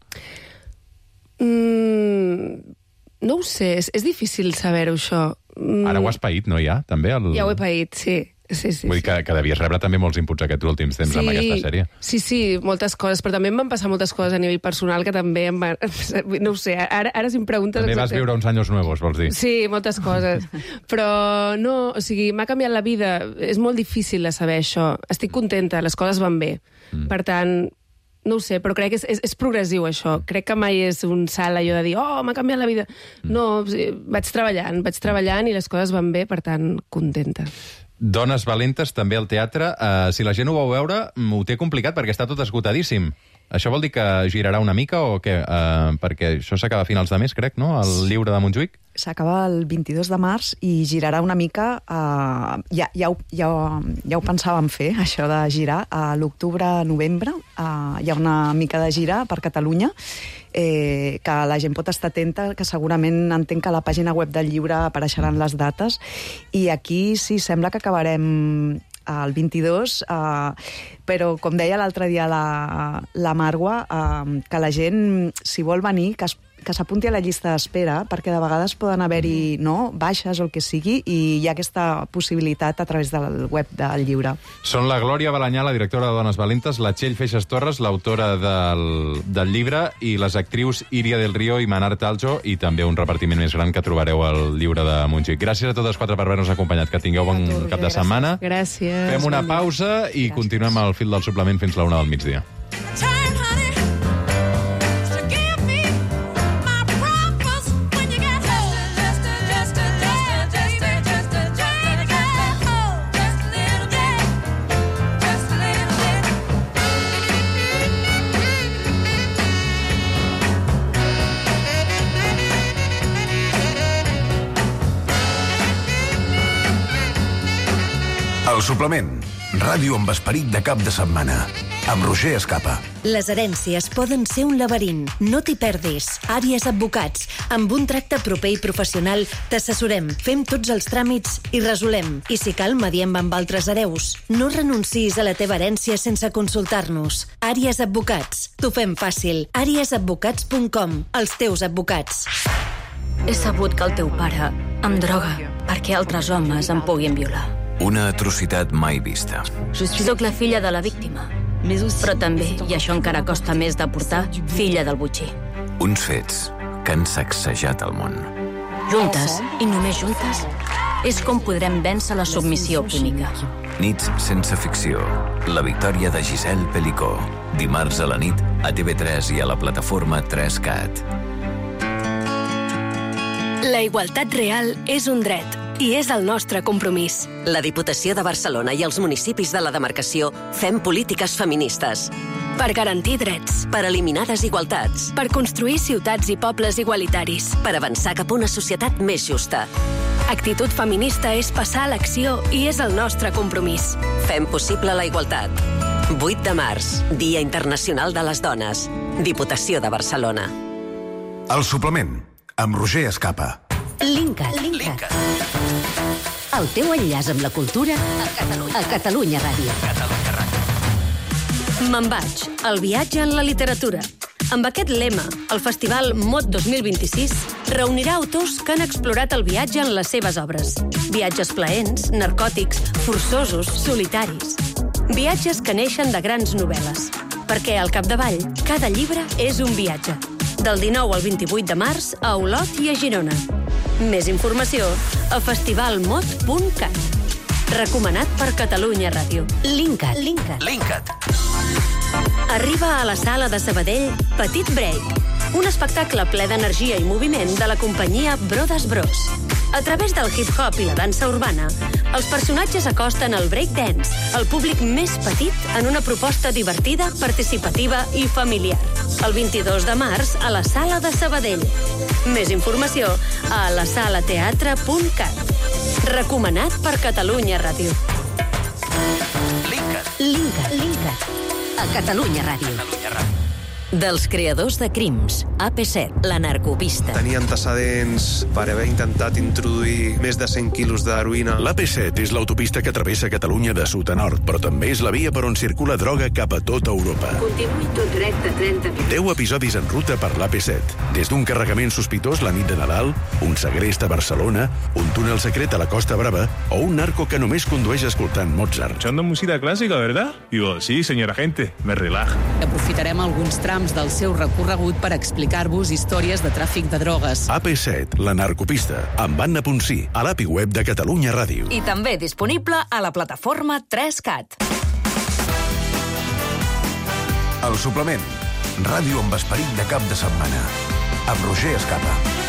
Mm, no ho sé, és, és difícil saber-ho, això. Mm. Ara ho has paït, no, ja? També el... Ja ho he paït, sí. Sí, sí, Vull dir que, que devies rebre també molts inputs aquests últims temps sí, amb aquesta sèrie. Sí, sí, moltes coses, però també em van passar moltes coses a nivell personal que també em van... No ho sé, ara, ara si em preguntes... També vas exacte... viure uns anys nuevos, vols dir? Sí, moltes coses. Però no, o sigui, m'ha canviat la vida. És molt difícil de saber això. Estic contenta, les coses van bé. Mm. Per tant, no ho sé, però crec que és, és, és progressiu, això. Crec que mai és un salt allò de dir, oh, m'ha canviat la vida. Mm. No, vaig treballant, vaig treballant i les coses van bé, per tant, contenta. Dones valentes, també al teatre. Uh, si la gent ho vol veure, ho té complicat perquè està tot esgotadíssim. Això vol dir que girarà una mica o què? Uh, perquè això s'acaba a finals de mes, crec, no?, el lliure de Montjuïc. S'acaba el vint-i-dos de març i girarà una mica... Uh, ja, ja, ho, ja, ja ho pensàvem fer, això de girar. A l'octubre-novembre uh, hi ha una mica de gira per Catalunya, eh, que la gent pot estar atenta, que segurament entenc que a la pàgina web del llibre apareixeran les dates. I aquí sí, sembla que acabarem el vint-i-dos, eh, però com deia l'altre dia la, la Marwa, eh, que la gent, si vol venir, que es que s'apunti a la llista d'espera, perquè de vegades poden haver-hi no, baixes o el que sigui, i hi ha aquesta possibilitat a través del web del llibre. Són la Glòria Balanyà, la directora de Dones Valentes, la Txell Feixas Torres, l'autora del, del llibre, i les actrius Iria del Río i Manar Taljo, i també un repartiment més gran que trobareu al llibre de Montjuïc. Gràcies a totes quatre per haver-nos acompanyat. Que tingueu bon cap de setmana. Gràcies. Fem una pausa i gràcies. Continuem al fil del suplement fins la una del migdia. El suplement. Ràdio amb esperit de cap de setmana. Amb Roger Escapa. Les herències poden ser un laberint. No t'hi perdis. Àries Advocats. Amb un tracte proper i professional t'assessorem, fem tots els tràmits i resolem. I si cal, mediem amb altres hereus. No renuncis a la teva herència sense consultar-nos. Àries Advocats. T'ho fem fàcil. àries advocats punt com. Els teus advocats. He sabut que el teu pare em droga perquè altres homes em puguin violar. Una atrocitat mai vista. Soc la filla de la víctima, però també, i això encara costa més de portar, filla del botxí. Uns fets que han sacsejat el món. Juntes, i només juntes, és com podrem vèncer la submissió química. Nits sense ficció. La victòria de Giselle Pelicó. Dimarts a la nit a T V tres i a la plataforma tres cat. La igualtat real és un dret i és el nostre compromís. La Diputació de Barcelona i els municipis de la demarcació fem polítiques feministes. Per garantir drets. Per eliminar desigualtats. Per construir ciutats i pobles igualitaris. Per avançar cap a una societat més justa. Actitud feminista és passar a l'acció i és el nostre compromís. Fem possible la igualtat. vuit de març, Dia Internacional de les Dones. Diputació de Barcelona. El suplement, amb Roger Escapa. Linkat. Linkat. El teu enllaç amb la cultura a Catalunya, a Catalunya Ràdio. Catalunya Ràdio. Me'n vaig, el viatge en la literatura. Amb aquest lema, el Festival M O T dos mil vint-i-sis reunirà autors que han explorat el viatge en les seves obres. Viatges plaents, narcòtics, forçosos, solitaris. Viatges que neixen de grans novel·les. Perquè, al capdavall, cada llibre és un viatge. Del dinou al vint-i-vuit de març a Olot i a Girona. Més informació a festival mot punt cat. Recomanat per Catalunya Ràdio. Linkat. Linkat. Arriba a la sala de Sabadell Petit Break. un espectacle ple d'energia i moviment de la companyia Brothers Bros. A través del hip-hop i la dansa urbana, els personatges acosten al breakdance al públic més petit en una proposta divertida, participativa i familiar. El vint-i-dos de març a la Sala de Sabadell. Més informació a la sala teatre punt cat. Recomanat per Catalunya Ràdio. Linkat. Linkat. Linkat. A Catalunya Ràdio. Catalunya Ràdio. Dels creadors de Crims, A P set, la narcopista. Tenia antecedents per haver intentat introduir més de cent quilos d'heroïna. L'A P set és l'autopista que travessa Catalunya de sud a nord, però també és la via per on circula droga cap a tota Europa. Continuï tot recte trenta minuts. deu episodis en ruta per l'A P set. Des d'un carregament sospitós la nit de Nadal, un segrest a Barcelona, un túnel secret a la Costa Brava o un narco que només condueix escoltant Mozart. Escuchando música clásica, ¿verdad? Digo, sí, señor agente, me relaja. Aprofitarem alguns trams del seu recorregut per explicar-vos històries de tràfic de drogues. A P set, la narcopista, amb Anna Ponsí, a l'A P I web de Catalunya Ràdio. I també disponible a la plataforma tres cat. El suplement. Ràdio amb esperit de cap de setmana. Amb Roger Escapa.